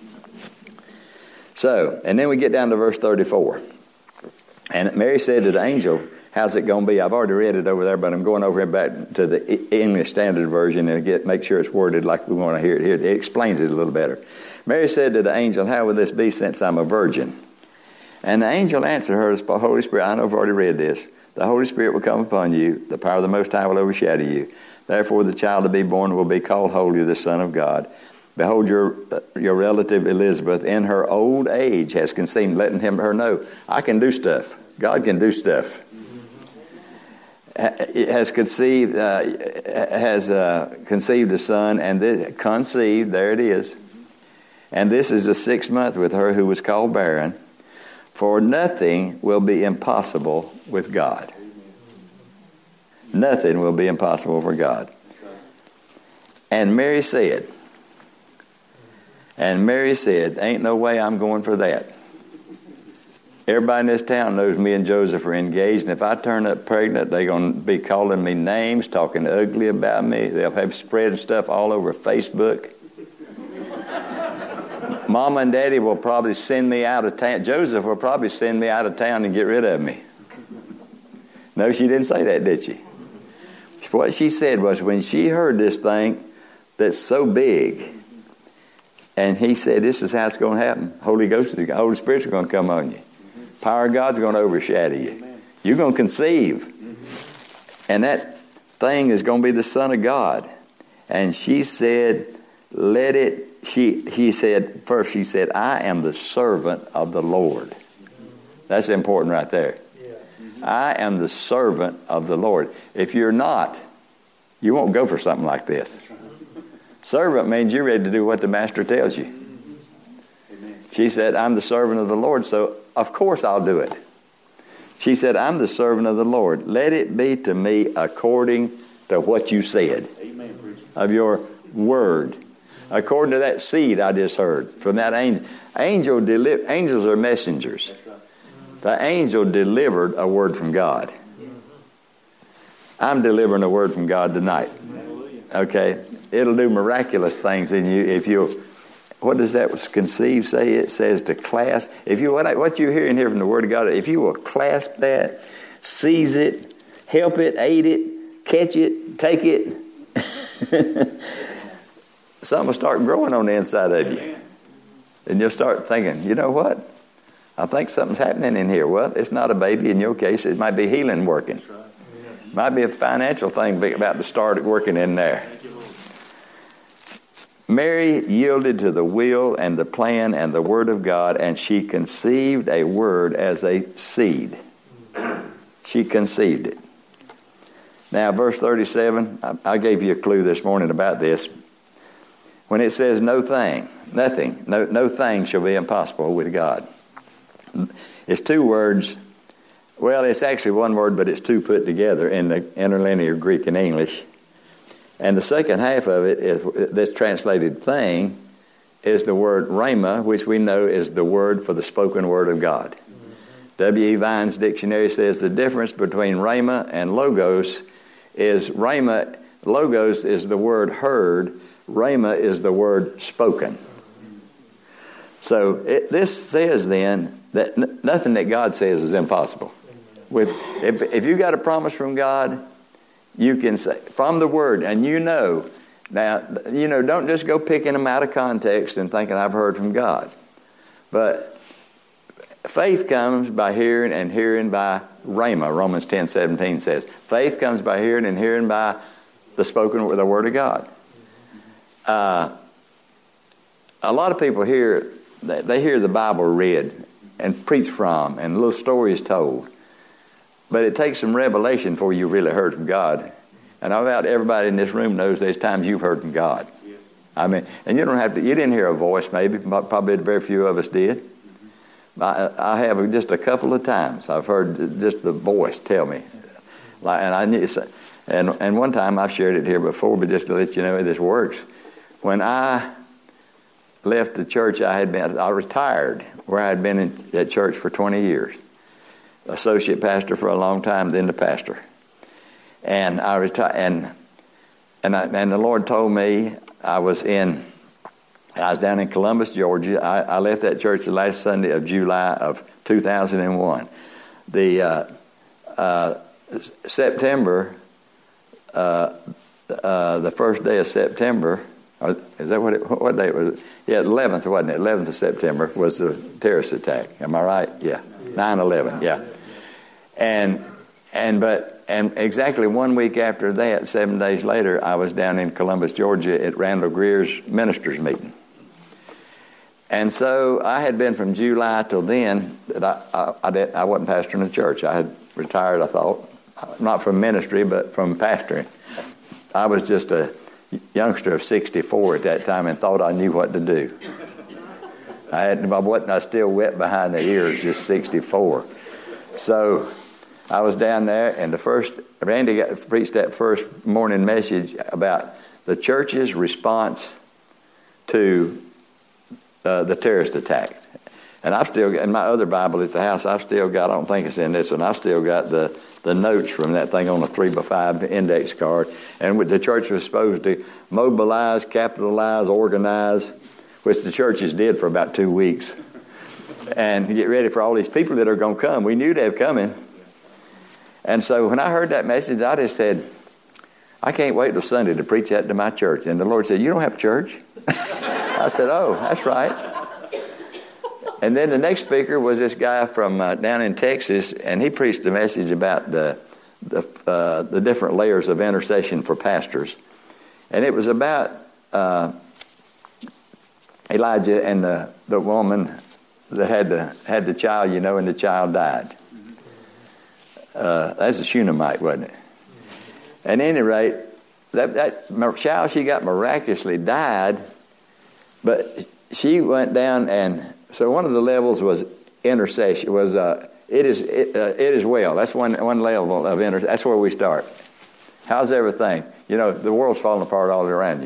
So, and then we get down to verse 34. And Mary said to the angel, how's it going to be? I've already read it over there, but I'm going over here back to the English Standard Version and make sure it's worded like we want to hear it here. It explains it a little better. Mary said to the angel, how will this be since I'm a virgin? And the angel answered her, the Holy Spirit, I know I've already read this. The Holy Spirit will come upon you. The power of the Most High will overshadow you. Therefore, the child to be born will be called Holy, the Son of God. Behold, your relative Elizabeth, in her old age, has conceived, letting her know, I can do stuff. God can do stuff. Has conceived a son, and conceived, there it is. And this is the 6th month with her who was called barren. For nothing will be impossible with God. Nothing will be impossible for God. And Mary said, ain't no way I'm going for that. Everybody in this town knows me and Joseph are engaged, and if I turn up pregnant, they're going to be calling me names, talking ugly about me. They'll have spread stuff all over Facebook. Mama and Daddy will probably send me out of town. Joseph will probably send me out of town and get rid of me. No, she didn't say that, did she? What she said was when she heard this thing that's so big, and he said, this is how it's going to happen. Holy Spirit's going to come on you. Power of God's going to overshadow you. You're going to conceive. And that thing is going to be the Son of God. And she said, let it, she said, first she said, I am the servant of the Lord. That's important right there. I am the servant of the Lord. If you're not, you won't go for something like this. Servant means you're ready to do what the master tells you. She said, I'm the servant of the Lord, so of course I'll do it. She said, I'm the servant of the Lord. Let it be to me according to what you said. Amen, of your word. According to that seed I just heard from that angel. Angels are messengers. That's right. The angel delivered a word from God. I'm delivering a word from God tonight. Okay? It'll do miraculous things in you if you. What does that conceive say? It says to clasp. If you what you're hearing here from the Word of God, if you will clasp that, seize it, help it, aid it, catch it, take it, something will start growing on the inside of you, and you'll start thinking, you know what? I think something's happening in here. Well, it's not a baby in your case. It might be healing working. It might be a financial thing about to start working in there. Mary yielded to the will and the plan and the word of God, and she conceived a word as a seed. She conceived it. Now, verse 37, I gave you a clue this morning about this. When it says no thing shall be impossible with God. It's two words. Well, it's actually one word, but it's two put together in the interlinear Greek and English. And the second half of it is this translated thing is the word rhema, which we know is the word for the spoken word of God. W.E. Vine's dictionary says the difference between rhema and logos is rhema. Logos is the word heard. Rhema is the word spoken. So this says then that nothing that God says is impossible. If you got a promise from God, you can say from the Word, and don't just go picking them out of context and thinking I've heard from God. But faith comes by hearing, and hearing by rhema. Romans 10:17 says, faith comes by hearing, and hearing by the Word of God. A lot of people hear the Bible read and preached from, and little stories told. But it takes some revelation before you really heard from God. And I doubt everybody in this room knows there's times you've heard from God. Yes. I mean, and you didn't hear a voice maybe, probably very few of us did. I have just a couple of times I've heard just the voice tell me. And one time I've shared it here before, but just to let you know this works. When I left the church I retired where I had been at church for 20 years. Associate pastor for a long time, then the pastor. And I retired, and the Lord told me I was down in Columbus, Georgia. I left that church the last Sunday of July of 2001. The September, the first day of September, is that what day it was? Yeah, 11th, wasn't it? 11th of September was the terrorist attack. Am I right? Yeah. 9/11, yeah. And exactly 1 week after that, 7 days later, I was down in Columbus, Georgia at Randall Greer's ministers meeting. And so I had been from July till then, that I wasn't pastoring a church. I had retired, I thought, not from ministry, but from pastoring. I was just a youngster of 64 at that time and thought I knew what to do. I was still wet behind the ears, just 64. So I was down there, and Randy preached that first morning message about the church's response to the terrorist attack. And I've still got, in my other Bible at the house, I've still got, I don't think it's in this one, I've still got the notes from that thing on a 3x5 index card. And the church was supposed to mobilize, capitalize, organize, which the churches did for about 2 weeks. And get ready for all these people that are going to come. We knew they were coming. And so when I heard that message, I just said, I can't wait till Sunday to preach that to my church. And the Lord said, you don't have church? I said, oh, that's right. And then the next speaker was this guy from down in Texas, and he preached a message about the different layers of intercession for pastors. And it was about Elijah and the woman that had the child, and the child died. That's a Shunammite, wasn't it? At any rate, that child she got miraculously died, but she went down, and so one of the levels was intercession. Was it is well. That's one level of intercession. That's where we start. How's everything? The world's falling apart all around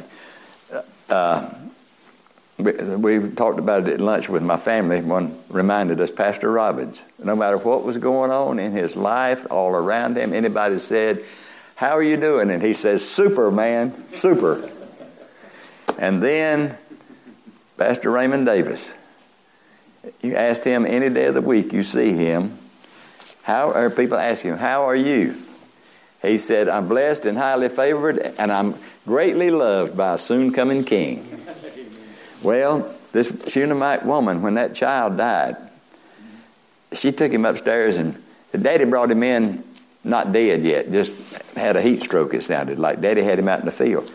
you. We talked about it at lunch with my family. One reminded us, Pastor Robbins, no matter what was going on in his life, all around him, anybody said, how are you doing? And he says, super, man, super. And then Pastor Raymond Davis, you asked him any day of the week you see him, people ask him, how are you? He said, I'm blessed and highly favored, and I'm greatly loved by a soon-coming king. Well, this Shunammite woman, when that child died, she took him upstairs, and Daddy brought him in, not dead yet, just had a heat stroke, it sounded like. Daddy had him out in the field.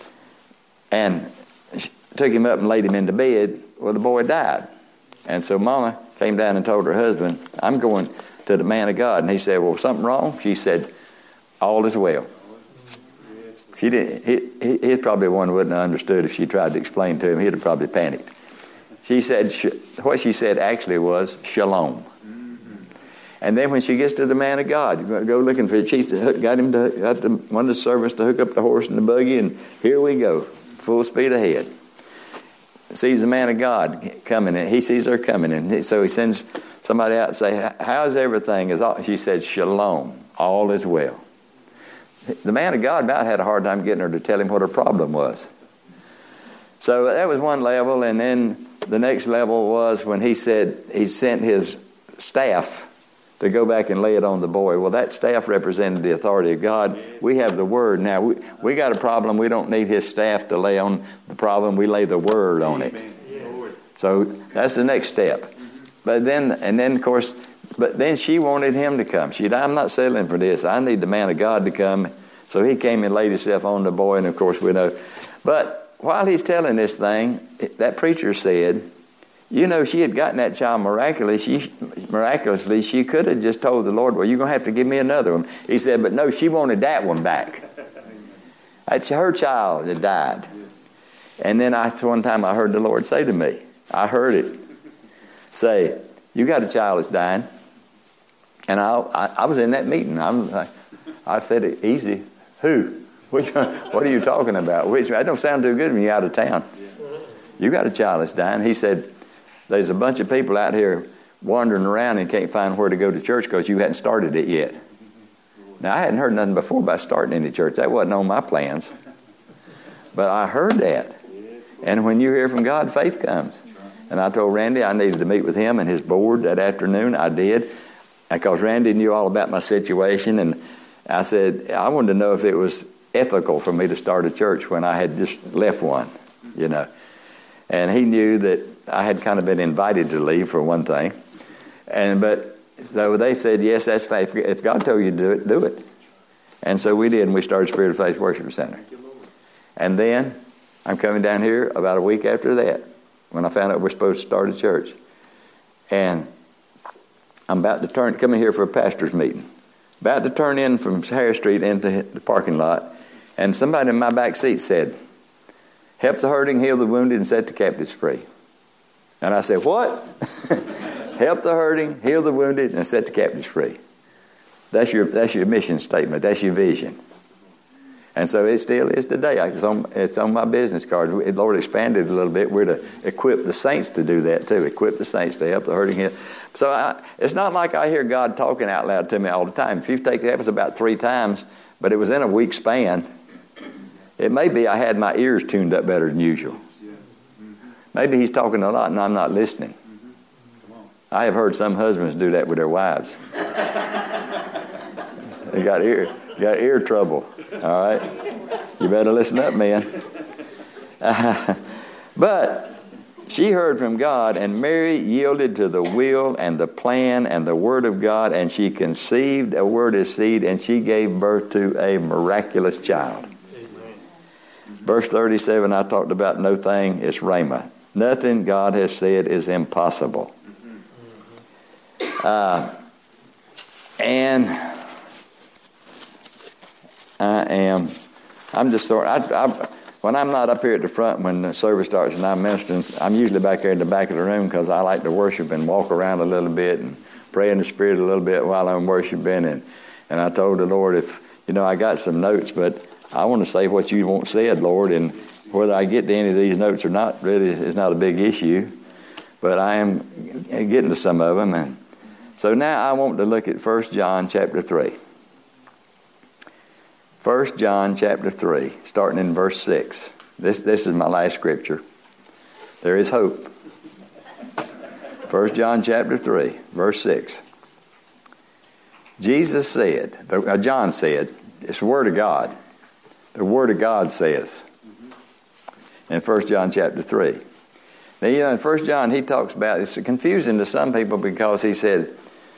And she took him up and laid him into bed. Well, the boy died. And so Mama came down and told her husband, I'm going to the man of God. And he said, well, something wrong? She said, all is well. She didn't. He probably one who wouldn't have understood if she tried to explain to him. He'd have probably panicked. She said, what she said actually was shalom. And then when she gets to the man of God, go looking for it. She got one of the servants to hook up the horse and the buggy, and here we go, full speed ahead. Sees the man of God coming, and he sees her coming, and so he sends somebody out and say, how's everything? She said, shalom, all is well. The man of God about had a hard time getting her to tell him what her problem was. So that was one level, and then the next level was when he said he sent his staff to go back and lay it on the boy. Well, that staff represented the authority of God. We have the Word. Now, we got a problem. We don't need his staff to lay on the problem. We lay the Word on it. Yes. So that's the next step. But then, of course, she wanted him to come. She said, I'm not settling for this. I need the man of God to come. So he came and laid himself on the boy, and of course we know. But while he's telling this thing, that preacher said, she had gotten that child miraculously. She could have just told the Lord, well, you're going to have to give me another one. He said, but no, she wanted that one back. That's her child that died. And then one time I heard the Lord say to me, I heard it say, you got a child that's dying. And I was in that meeting. I said it easy. Who? What are you talking about? That don't sound too good when you're out of town. You got a child that's dying. He said, there's a bunch of people out here wandering around and can't find where to go to church because you hadn't started it yet. Now, I hadn't heard nothing before about starting any church. That wasn't on my plans. But I heard that. And when you hear from God, faith comes. And I told Randy I needed to meet with him and his board that afternoon. I did. Because Randy knew all about my situation. And I said, I wanted to know if it was ethical for me to start a church when I had just left one, And he knew that I had kind of been invited to leave for one thing. So they said, yes, that's faith. If God told you to do it, do it. And so we did, and we started Spirit of Faith Worship Center. And then I'm coming down here about a week after that when I found out we're supposed to start a church. And I'm about to come in here for a pastor's meeting. About to turn in from Harris Street into the parking lot. And somebody in my back seat said, help the hurting, heal the wounded, and set the captives free. And I said, what? Help the hurting, heal the wounded, and set the captives free. That's your mission statement. That's your vision. And so it still is today. It's on my business card. The Lord expanded it a little bit. We're to equip the saints to do that too. Equip the saints to help the hurting healed. So it's not like I hear God talking out loud to me all the time. If you take that was about 3 times, but it was in a week span. It may be I had my ears tuned up better than usual. Maybe he's talking a lot and I'm not listening. I have heard some husbands do that with their wives. They got ear trouble. All right? You better listen up, man. But she heard from God, and Mary yielded to the will and the plan and the word of God, and she conceived a word of seed, and she gave birth to a miraculous child. Amen. Verse 37, I talked about no thing is rhema. Nothing God has said is impossible. And I'm just sort of, when I'm not up here at the front when the service starts and I'm ministering, I'm usually back there in the back of the room because I like to worship and walk around a little bit and pray in the Spirit a little bit while I'm worshiping. And I told the Lord, if, I got some notes, but I want to say what you want said, Lord, and whether I get to any of these notes or not really is not a big issue, but I am getting to some of them. And so now I want to look at 1 John chapter 3. 1 John chapter 3, starting in verse 6. This is my last scripture. There is hope. 1 John chapter 3, verse 6. Jesus said, John said, it's the Word of God. The Word of God says in 1 John chapter 3. Now, in 1 John, he talks about, it's confusing to some people because he said,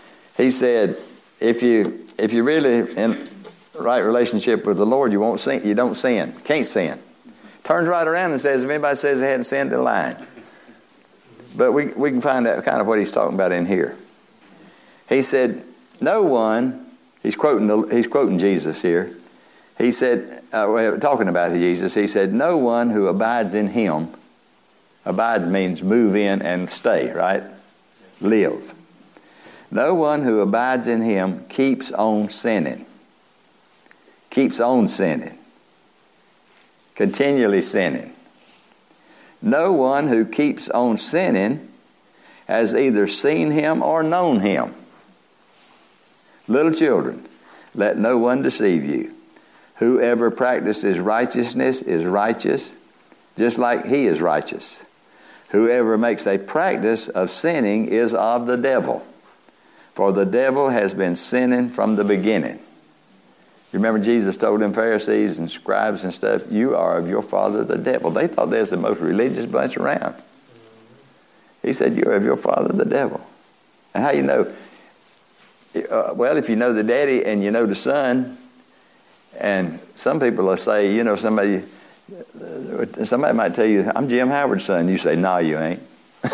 if you really in right relationship with the Lord, you won't sin. You don't sin. Can't sin. Turns right around and says, if anybody says they hadn't sinned, they're lying. But we can find out kind of what he's talking about in here. He said, no one, he's quoting Jesus here. He said, talking about Jesus, he said, no one who abides in him, abides means move in and stay, right? Live. No one who abides in him keeps on sinning. Keeps on sinning. Continually sinning. No one who keeps on sinning has either seen him or known him. Little children, let no one deceive you. Whoever practices righteousness is righteous, just like he is righteous. Whoever makes a practice of sinning is of the devil, for the devil has been sinning from the beginning. You remember Jesus told them Pharisees and scribes and stuff, you are of your father the devil. They thought they was the most religious bunch around. He said, you're of your father the devil. And how you know? Well, if you know the daddy and you know the son, and some people will say, somebody might tell you, I'm Jim Howard's son. You say, no, you ain't.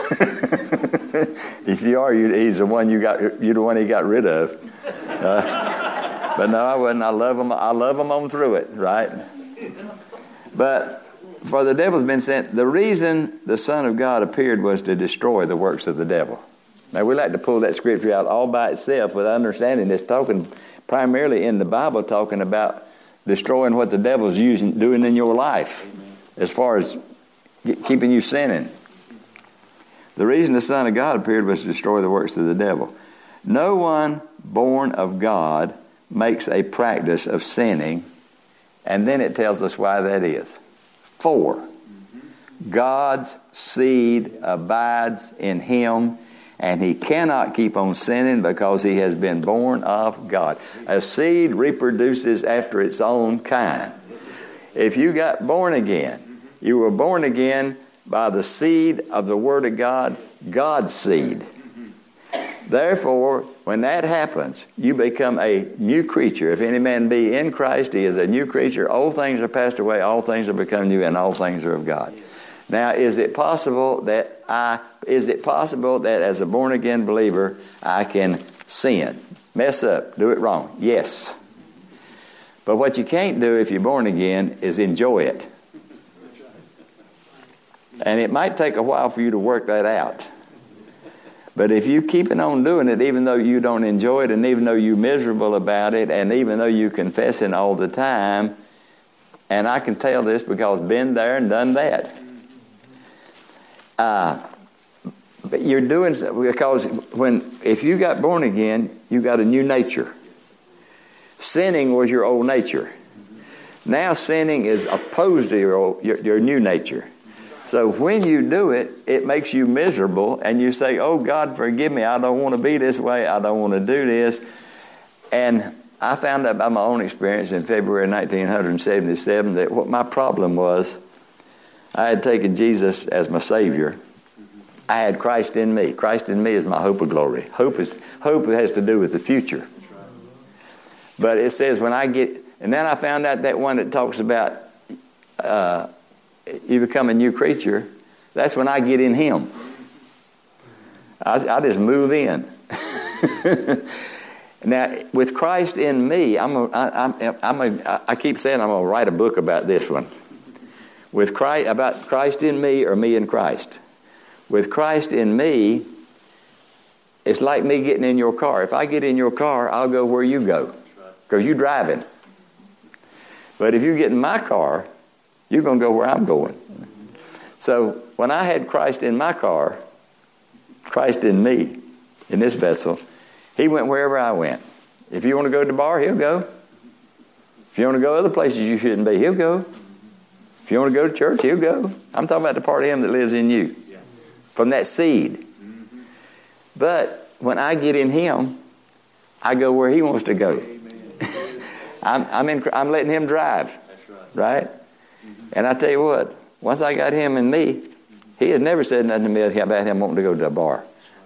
If you are, he's the one you're the one he got rid of. But no, I wouldn't. I love him on through it, right? But for the devil's been sent. The reason the Son of God appeared was to destroy the works of the devil. Now, we like to pull that scripture out all by itself with understanding it's talking primarily in the Bible, talking about destroying what the devil's doing in your life as far as keeping you sinning. The reason the Son of God appeared was to destroy the works of the devil. No one born of God makes a practice of sinning, and then it tells us why that is. 4, God's seed abides in him, and he cannot keep on sinning because he has been born of God. A seed reproduces after its own kind. If you got born again, you were born again by the seed of the Word of God, God's seed. Therefore, when that happens, you become a new creature. If any man be in Christ, he is a new creature. Old things are passed away, all things have become new, and all things are of God. Now, is it possible that as a born-again believer, I can sin, mess up, do it wrong? Yes. But what you can't do if you're born again is enjoy it. And it might take a while for you to work that out. But if you keep on doing it, even though you don't enjoy it, and even though you're miserable about it, and even though you confess it all the time, And I can tell this because I've been there and done that. But you're doing because if you got born again, you got a new nature. Sinning was your old nature. Now sinning is opposed to your new nature. So when you do it, it makes you miserable, and you say, "Oh God, forgive me. I don't want to be this way. I don't want to do this." And I found out by my own experience in February 1977 that what my problem was, I had taken Jesus as my Savior. I had Christ in me. Christ in me is my hope of glory. Hope has to do with the future. But it says when I get, and then I found out that one that talks about you become a new creature. That's when I get in Him. I just move in. Now, with Christ in me, I keep saying I'm going to write a book about this one. With Christ, about Christ in me or me in Christ. With Christ in me, it's like me getting in your car. If I get in your car, I'll go where you go because you're driving. But if you get in my car, you're going to go where I'm going. So when I had Christ in my car, Christ in me, in this vessel, He went wherever I went. If you want to go to the bar, He'll go. If you want to go other places you shouldn't be, He'll go. If you want to go to church, He'll go. I'm talking about the part of Him that lives in you. From that seed. But when I get in Him, I go where He wants to go. I'm letting Him drive. Right? And I tell you what, once I got Him in me, He had never said nothing to me about Him wanting to go to a bar.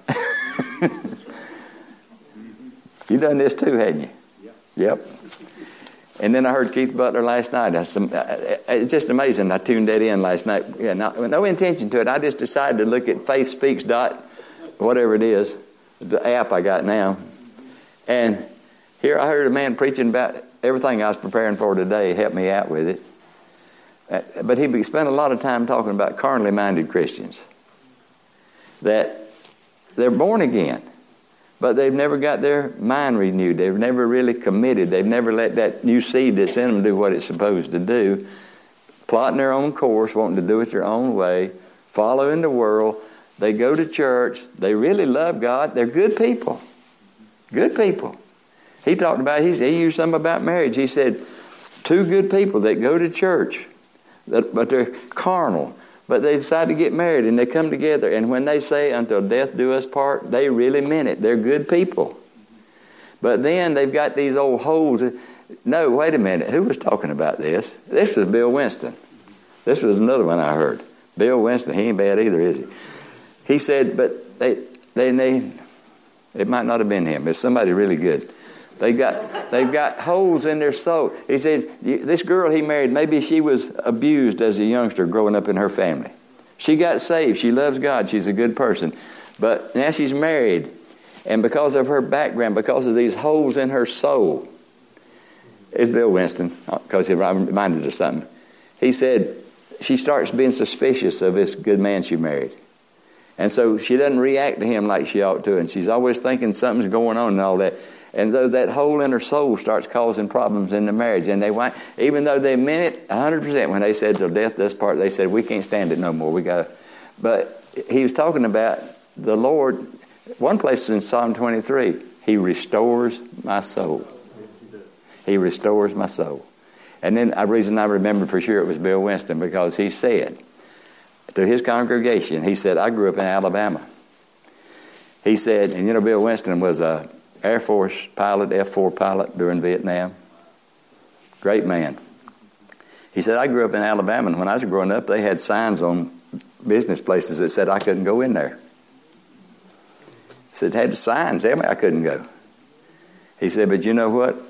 You done this too, hadn't you? Yep. And then I heard Keith Butler last night. It's just amazing. I tuned that in last night. Yeah, no intention to it. I just decided to look at FaithSpeaks whatever it is, the app I got now. And here I heard a man preaching about everything I was preparing for today. Helped me out with it. But he spent a lot of time talking about carnally minded Christians. That they're born again. But they've never got their mind renewed. They've never really committed. They've never let that new seed that's in them do what it's supposed to do. Plotting their own course, wanting to do it their own way, following the world. They go to church. They really love God. They're good people. Good people. He talked about, he used something about marriage. He said, two good people that go to church, but they're carnal. But they decide to get married and they come together. And when they say, until death do us part, they really meant it. They're good people. But then they've got these old holes. No, wait a minute. Who was talking about this? This was Bill Winston. This was another one I heard. Bill Winston, he ain't bad either, is he? He said, but it might not have been him. It's somebody really good. They've got holes in their soul. He said, this girl he married, maybe she was abused as a youngster growing up in her family. She got saved. She loves God. She's a good person. But now she's married. And because of her background, because of these holes in her soul, it's Bill Winston, because he reminded of something. He said, she starts being suspicious of this good man she married. And so she doesn't react to him like she ought to. And she's always thinking something's going on and all that. And though that hole in her soul starts causing problems in the marriage, and even though they meant it 100%, when they said till death do us part, they said we can't stand it no more. But he was talking about the Lord. One place in Psalm 23, He restores my soul. He restores my soul. And then the reason I remember for sure it was Bill Winston, because he said to his congregation, he said, I grew up in Alabama. He said, and Bill Winston was a Air Force pilot, F-4 pilot during Vietnam. Great man. He said, I grew up in Alabama, and when I was growing up, they had signs on business places that said I couldn't go in there. He said, they had signs telling me I couldn't go. He said, but you know what?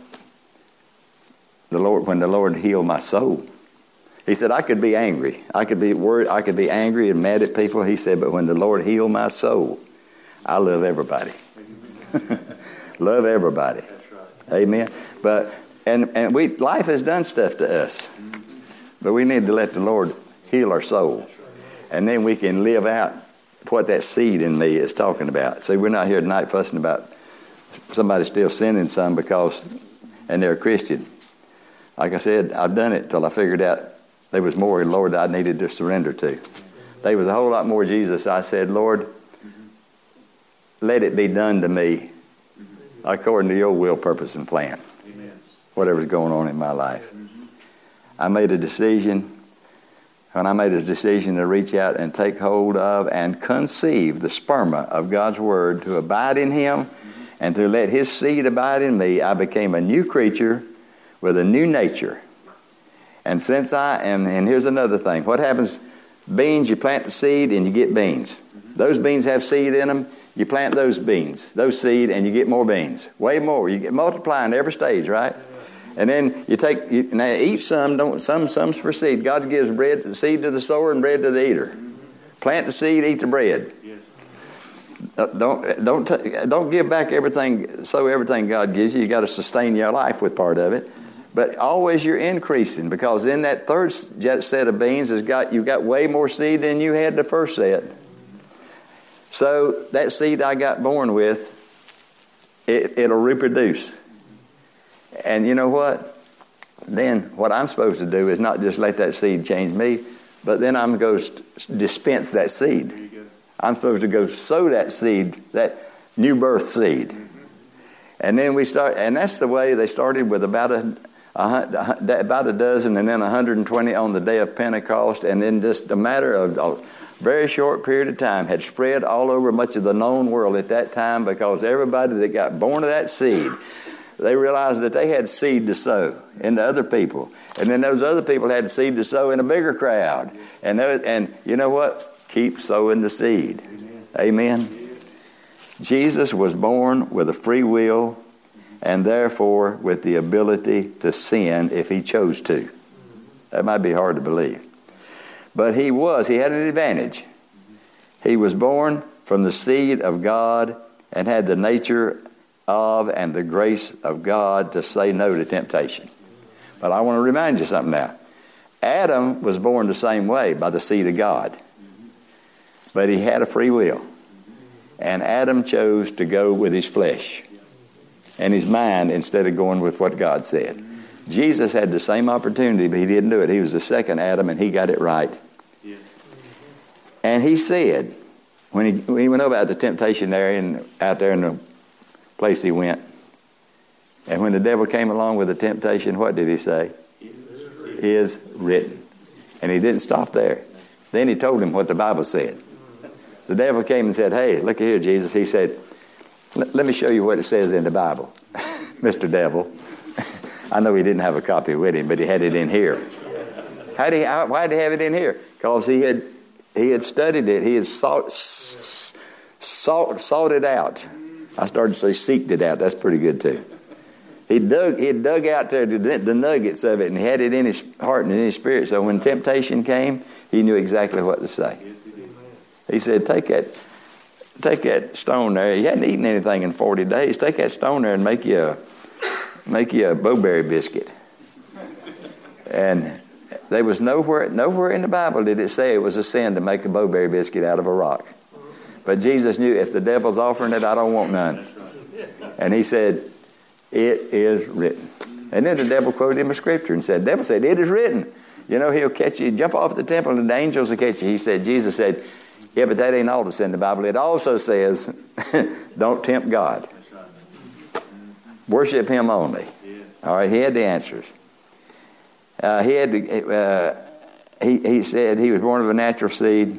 When the Lord healed my soul, he said, I could be angry. I could be worried. I could be angry and mad at people. He said, but when the Lord healed my soul, I love everybody. Love everybody. That's right. Amen. But life has done stuff to us, but we need to let the Lord heal our soul, and then we can live out what that seed in me is talking about. See, we're not here tonight fussing about somebody still sinning some and they're a Christian. like I said, I've done it till I figured out there was more, Lord, that I needed to surrender to. There was a whole lot more, Jesus. I said, Lord, let it be done to me according to your will, purpose, and plan. Amen. Whatever's going on in my life. I made a decision. When I made a decision to reach out and take hold of and conceive the sperma of God's Word, to abide in Him and to let His seed abide in me, I became a new creature with a new nature. And since and here's another thing. What happens? Beans, you plant the seed and you get beans. Those beans have seed in them. You plant those beans, those seed, and you get more beans. Way more. You get multiplying every stage, right? And then now eat some, some's for seed. God gives seed to the sower and bread to the eater. Plant the seed, eat the bread. Yes. Don't give back everything, sow everything God gives you. You got to sustain your life with part of it. But always you're increasing, because in that third set of beans you've got way more seed than you had the first set. So that seed I got born with, it'll reproduce. And you know what? Then what I'm supposed to do is not just let that seed change me, but then I'm going to dispense that seed. I'm supposed to go sow that seed, that new birth seed. And then and that's the way they started, with about a dozen, and then 120 on the day of Pentecost, and then just a matter of a very short period of time had spread all over much of the known world at that time, because everybody that got born of that seed, they realized that they had seed to sow into other people. And then those other people had seed to sow in a bigger crowd. And you know what? Keep sowing the seed. Amen. Jesus was born with a free will, and therefore with the ability to sin if he chose to. That might be hard to believe. But he had an advantage. He was born from the seed of God and had the nature of and the grace of God to say no to temptation. But I want to remind you something now. Adam was born the same way, by the seed of God. But he had a free will. And Adam chose to go with his flesh and his mind instead of going with what God said. Jesus had the same opportunity, but he didn't do it. He was the second Adam, and he got it right. Yes. And he said, when he went about the temptation there out there in the place he went, and when the devil came along with the temptation, what did he say? It is written. And he didn't stop there. Then he told him what the Bible said. The devil came and said, "Hey, look here, Jesus." He said, "Let me show you what it says in the Bible." Mr. Devil. I know he didn't have a copy with him, but he had it in here. Why did he have it in here? Because he had studied it. He had sought it out. I started to say seeked it out. That's pretty good too. He dug out there the nuggets of it, and he had it in his heart and in his spirit. So when temptation came, he knew exactly what to say. He said, take that stone there. He hadn't eaten anything in 40 days. Take that stone there and make you a bowberry biscuit. And there was nowhere in the Bible did it say it was a sin to make a bowberry biscuit out of a rock. But Jesus knew, if the devil's offering it, I don't want none. And he said, "It is written." And then the devil quoted him a scripture and said, the devil said, "It is written. You know, he'll catch you, jump off the temple, and the angels will catch you." Jesus said, "Yeah, but that ain't all that's in the Bible. It also says, don't tempt God. Worship him only." All right, he had the answers. He said he was born of a natural seed,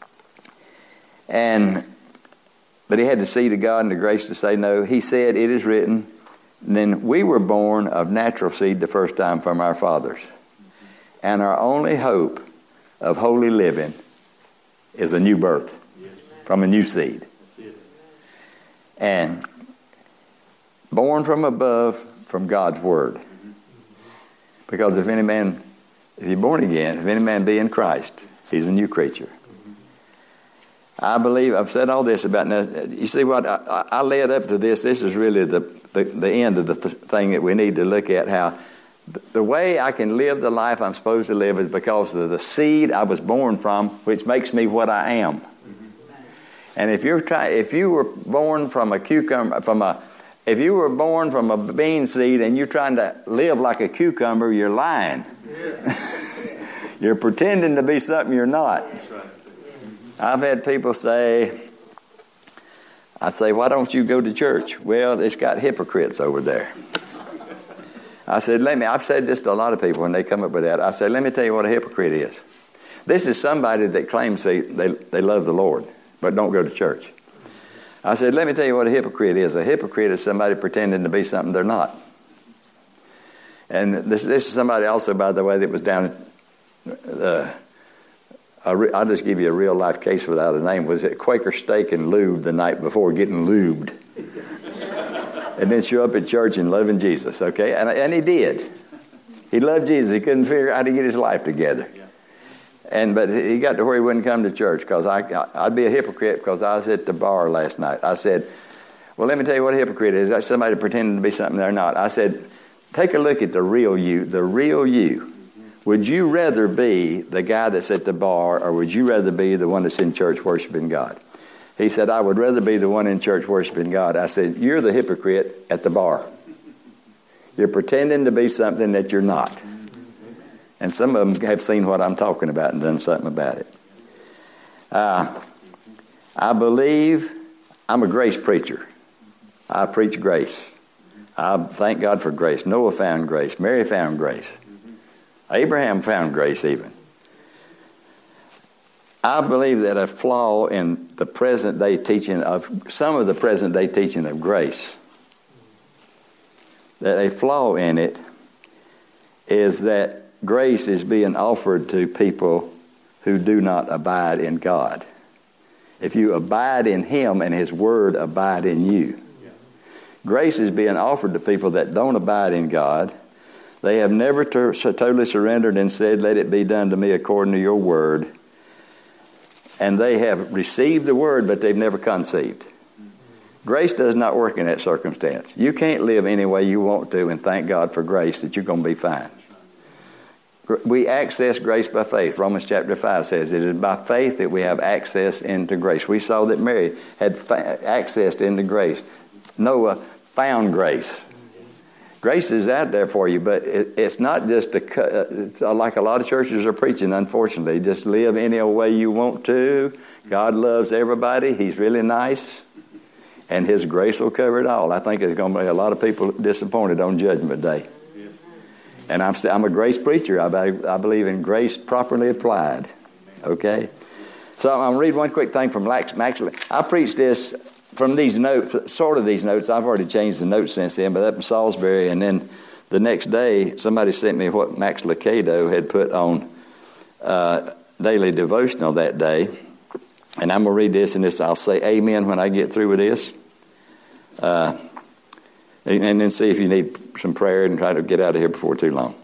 but he had the seed of God and the grace to say no. He said, "It is written." And then we were born of natural seed the first time from our fathers. And our only hope of holy living is a new birth from a new seed. And born from above from God's Word. Because if you're born again, if any man be in Christ, he's a new creature. I believe, I've said all this about, now, you see what, I led up to this. This is really the end of the thing that we need to look at, how the way I can live the life I'm supposed to live is because of the seed I was born from, which makes me what I am. And if you were born from a cucumber, from If you were born from a bean seed and you're trying to live like a cucumber, you're lying. You're pretending to be something you're not. I've had people say, why don't you go to church? Well, it's got hypocrites over there. I said, I've said this to a lot of people when they come up with that. I said, let me tell you what a hypocrite is. This is somebody that claims they love the Lord, but don't go to church. I said, let me tell you what a hypocrite is. A hypocrite is somebody pretending to be something they're not. And this is somebody also, by the way, that was down I'll just give you a real life case without a name. Was at Quaker Steak and Lube the night before, getting lubed. And then show up at church and loving Jesus, okay? And he did. He loved Jesus. He couldn't figure out how to get his life together. But he got to where he wouldn't come to church because I'd be a hypocrite because I was at the bar last night. I said, well, let me tell you what a hypocrite is. That's somebody pretending to be something they're not. I said, take a look at the real you, the real you. Would you rather be the guy that's at the bar, or would you rather be the one that's in church worshiping God? He said, I would rather be the one in church worshiping God. I said, you're the hypocrite at the bar. You're pretending to be something that you're not. And some of them have seen what I'm talking about and done something about it. I believe I'm a grace preacher. I preach grace. I thank God for grace. Noah found grace. Mary found grace. Abraham found grace even. I believe that a flaw in the present day teaching of some of the present day teaching of grace, that a flaw in it is that grace is being offered to people who do not abide in God. If you abide in Him and His Word abide in you. Grace is being offered to people that don't abide in God. They have never totally surrendered and said, let it be done to me according to your word. And they have received the word, but they've never conceived. Grace does not work in that circumstance. You can't live any way you want to and thank God for grace that you're going to be fine. We access grace by faith. Romans chapter 5 says it is by faith that we have access into grace. We saw that Mary had accessed into grace. Noah found grace. Grace is out there for you, but it's not just like a lot of churches are preaching, unfortunately. Just live any old way you want to. God loves everybody. He's really nice. And His grace will cover it all. I think there's going to be a lot of people disappointed on Judgment Day. Yes. And I'm a grace preacher. I believe in grace properly applied. Okay? So I'm going to read one quick thing from Max. I preached this from these notes, sort of these notes. I've already changed the notes since then, but up in Salisbury. And then the next day, somebody sent me what Max Lucado had put on daily devotional that day. And I'm going to read this, and I'll say amen when I get through with this. And then see if you need some prayer and try to get out of here before too long.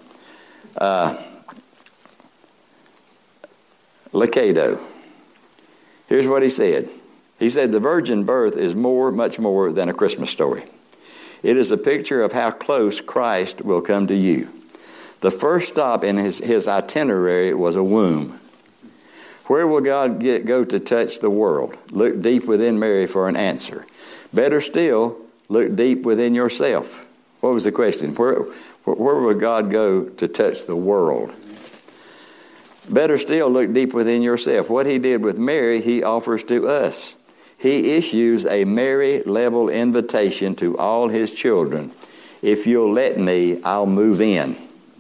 Lucado. Here's what he said. He said, the virgin birth is much more than a Christmas story. It is a picture of how close Christ will come to you. The first stop in his itinerary was a womb. Where will God go to touch the world? Look deep within Mary for an answer. Better still, look deep within yourself. What was the question? Where will God go to touch the world? Better still, look deep within yourself. What He did with Mary, He offers to us. He issues a Mary-level invitation to all His children. If you'll let me, I'll move in.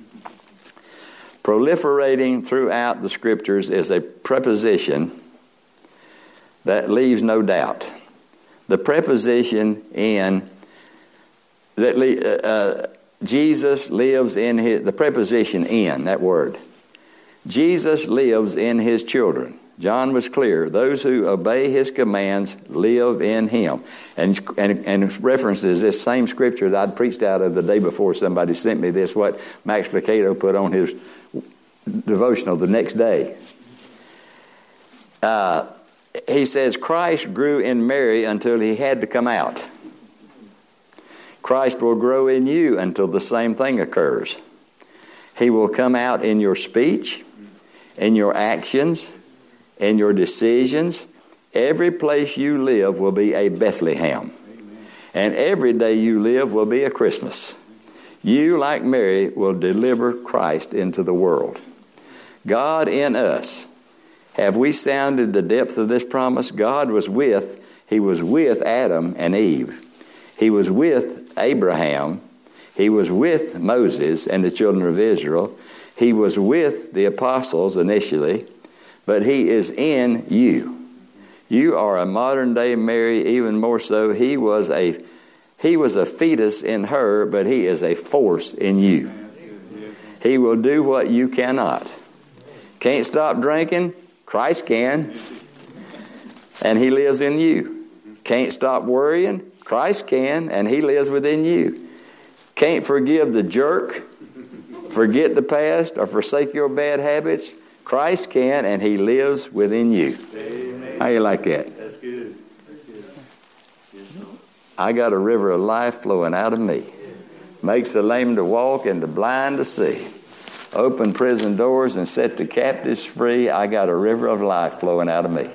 Proliferating throughout the Scriptures is a preposition that leaves no doubt. The preposition in that Jesus lives in the preposition in, that word. Jesus lives in His children. John was clear. Those who obey His commands live in Him. And references this same scripture that I'd preached out of the day before somebody sent me this, what Max Lucado put on his devotional the next day. He says, Christ grew in Mary until He had to come out. Christ will grow in you until the same thing occurs. He will come out in your speech, in your actions, in your decisions. Every place you live will be a Bethlehem. Amen. And every day you live will be a Christmas. You, like Mary, will deliver Christ into the world. God in us. Have we sounded the depth of this promise? God was with Adam and Eve. He was with Abraham. He was with Moses and the children of Israel. He was with the apostles initially, but he is in you. You are a modern day Mary, even more so. He was a fetus in her, but he is a force in you. He will do what you cannot. Can't stop drinking? Christ can. And he lives in you. Can't stop worrying? Christ can, and he lives within you. Can't forgive the jerk, forget the past, or forsake your bad habits? Christ can, and he lives within you. Amen. How you like that? That's good. That's good. I got a river of life flowing out of me. Makes the lame to walk and the blind to see. Open prison doors and set the captives free. I got a river of life flowing out of me.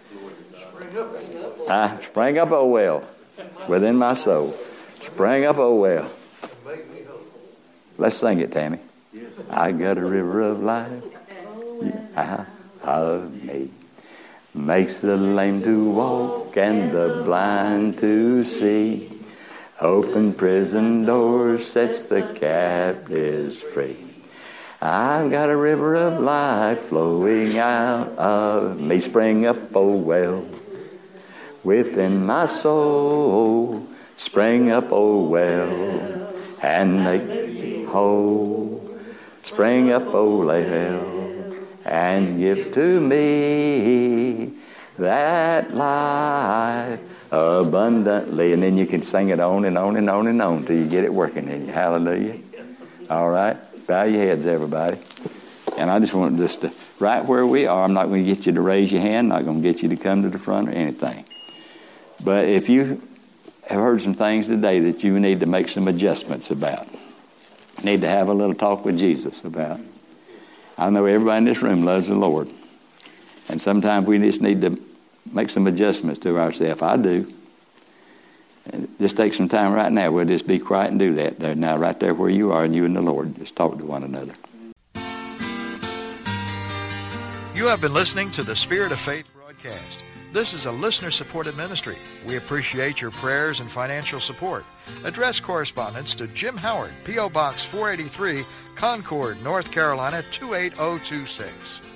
I sprang up, oh well, within my soul. Sprang up, oh well. Let's sing it, Tammy. I got a river of life out of me. Makes the lame to walk and the blind to see. Open prison doors, sets the captives free. I've got a river of life flowing out of me. Spring up, oh well, within my soul. Spring up, oh well, and make me whole. Spring up, oh well, and give to me that life abundantly. And then you can sing it on and on and on and on till you get it working in you. Hallelujah. All right. Bow your heads, everybody. And I just want to, right where we are, I'm not going to get you to raise your hand, not going to get you to come to the front or anything. But if you have heard some things today that you need to make some adjustments about, need to have a little talk with Jesus about. I know everybody in this room loves the Lord. And sometimes we just need to make some adjustments to ourselves. I do. And just take some time right now. We'll just be quiet and do that. There, now, right there where you are, and you and the Lord, just talk to one another. You have been listening to the Spirit of Faith broadcast. This is a listener-supported ministry. We appreciate your prayers and financial support. Address correspondence to Jim Howard, P.O. Box 483, Concord, North Carolina 28026.